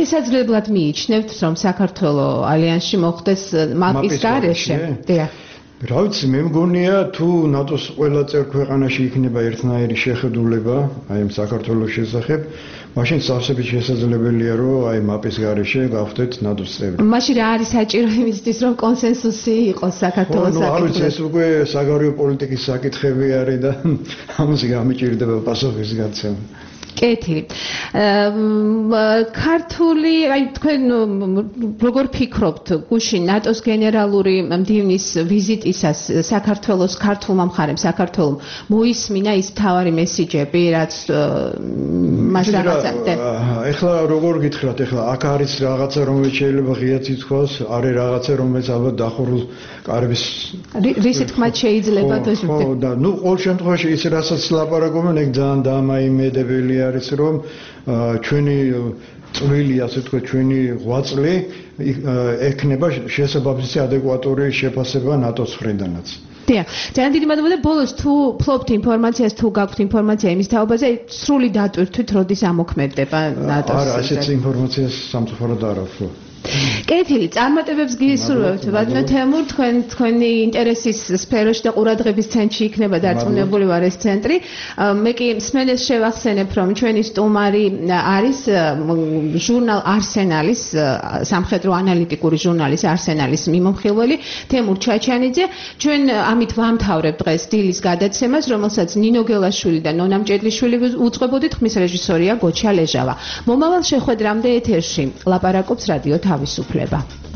შესაძლებლად მიიჩნევთ რომ საქართველო ალიანსში მოხდეს მაპის გარეშე? რა ვიცი, მე მგონია თუ ნატოს ყველა წევრ ქვეყანაში იქნება ერთნაირი შეხედულება აი ამ საქართველოს შესახებ, მაშინ სავსებით შესაძლებელია რომ აი მაპის გარეშე გავხდეთ ნატოს წევრი. მაშინ რა არის საჭირო იმისთვის რომ კონსენსუსი იყოს საქართველოს საკითხზე? ეს უკვე საგარეო პოლიტიკის საკითხები არის და ამაზე გამიჭირდება პასუხის გაცემა. კეთილი. ქართული, აი თქვენ როგორ ფიქრობთ, გუშინ ნატოს გენერალური მდივნის ვიზიტისას საქართველოს ქართულმა მხარემ საქართველოს მოისმინა ის მთავარი მესიჯები, რაც მას რაღაცა. ეხლა როგორ გითხრათ, ეხლა აქ არის რაღაცა, რომელიც შეიძლება ღიაც ითქვას, არის რაღაცა, რომელიც ალბათ დახურულ კარების რისი თქმაც შეიძლება თვითონ. ხო, და ნუ ყოველ შემთხვევაში ის რასაც ლაპარაკობენ, ეგ ძალიან დამაიმედებელი არის რომ ჩვენი წვლილი, ასე ვთქვათ, ჩვენი ღვაწლი ექნება შესაბამისი ადეკვატური შეფასება ნატოს მხრიდანაც. დიახ, ძალიან დიდი მადლობა და ბოლოს თუ ფლობთ ინფორმაციას, თუ გაქვთ ინფორმაცია იმის თაობაზე, სრული დატვირთვით როდის ამოქმედება ნატოს? არა, ასეთ ინფორმაციას სამწუხაროდ არ აქვს. კეთილი, წარმატებებს გისურვებთ, ბატონო თემურ, თქვენი ინტერესის სფეროში და ყურადღების ცენტრში იქნება დარწმუნებული ვარ ეს ცენტრი. მე კი მსმენელს შევახსენებ, რომ ჩვენი სტუმარი არის ჟურნალ არსენალის, სამხედრო ანალიტიკური ჟურნალის არსენალის მიმომხილველი თემურ ჩაჩანიძე. ჩვენ ამით ვამთავრებთ დღეს დილის გადაცემას, რომელსაც ნინო გელაშვილი და ნონა მჭედლიშვილი უძღვებოდით, ხმის რეჟისორია გოჩა ლეჟავა. მომავალ შეხვედრამდე ეთერში ლაპარაკობს რადიო თავისუფლება.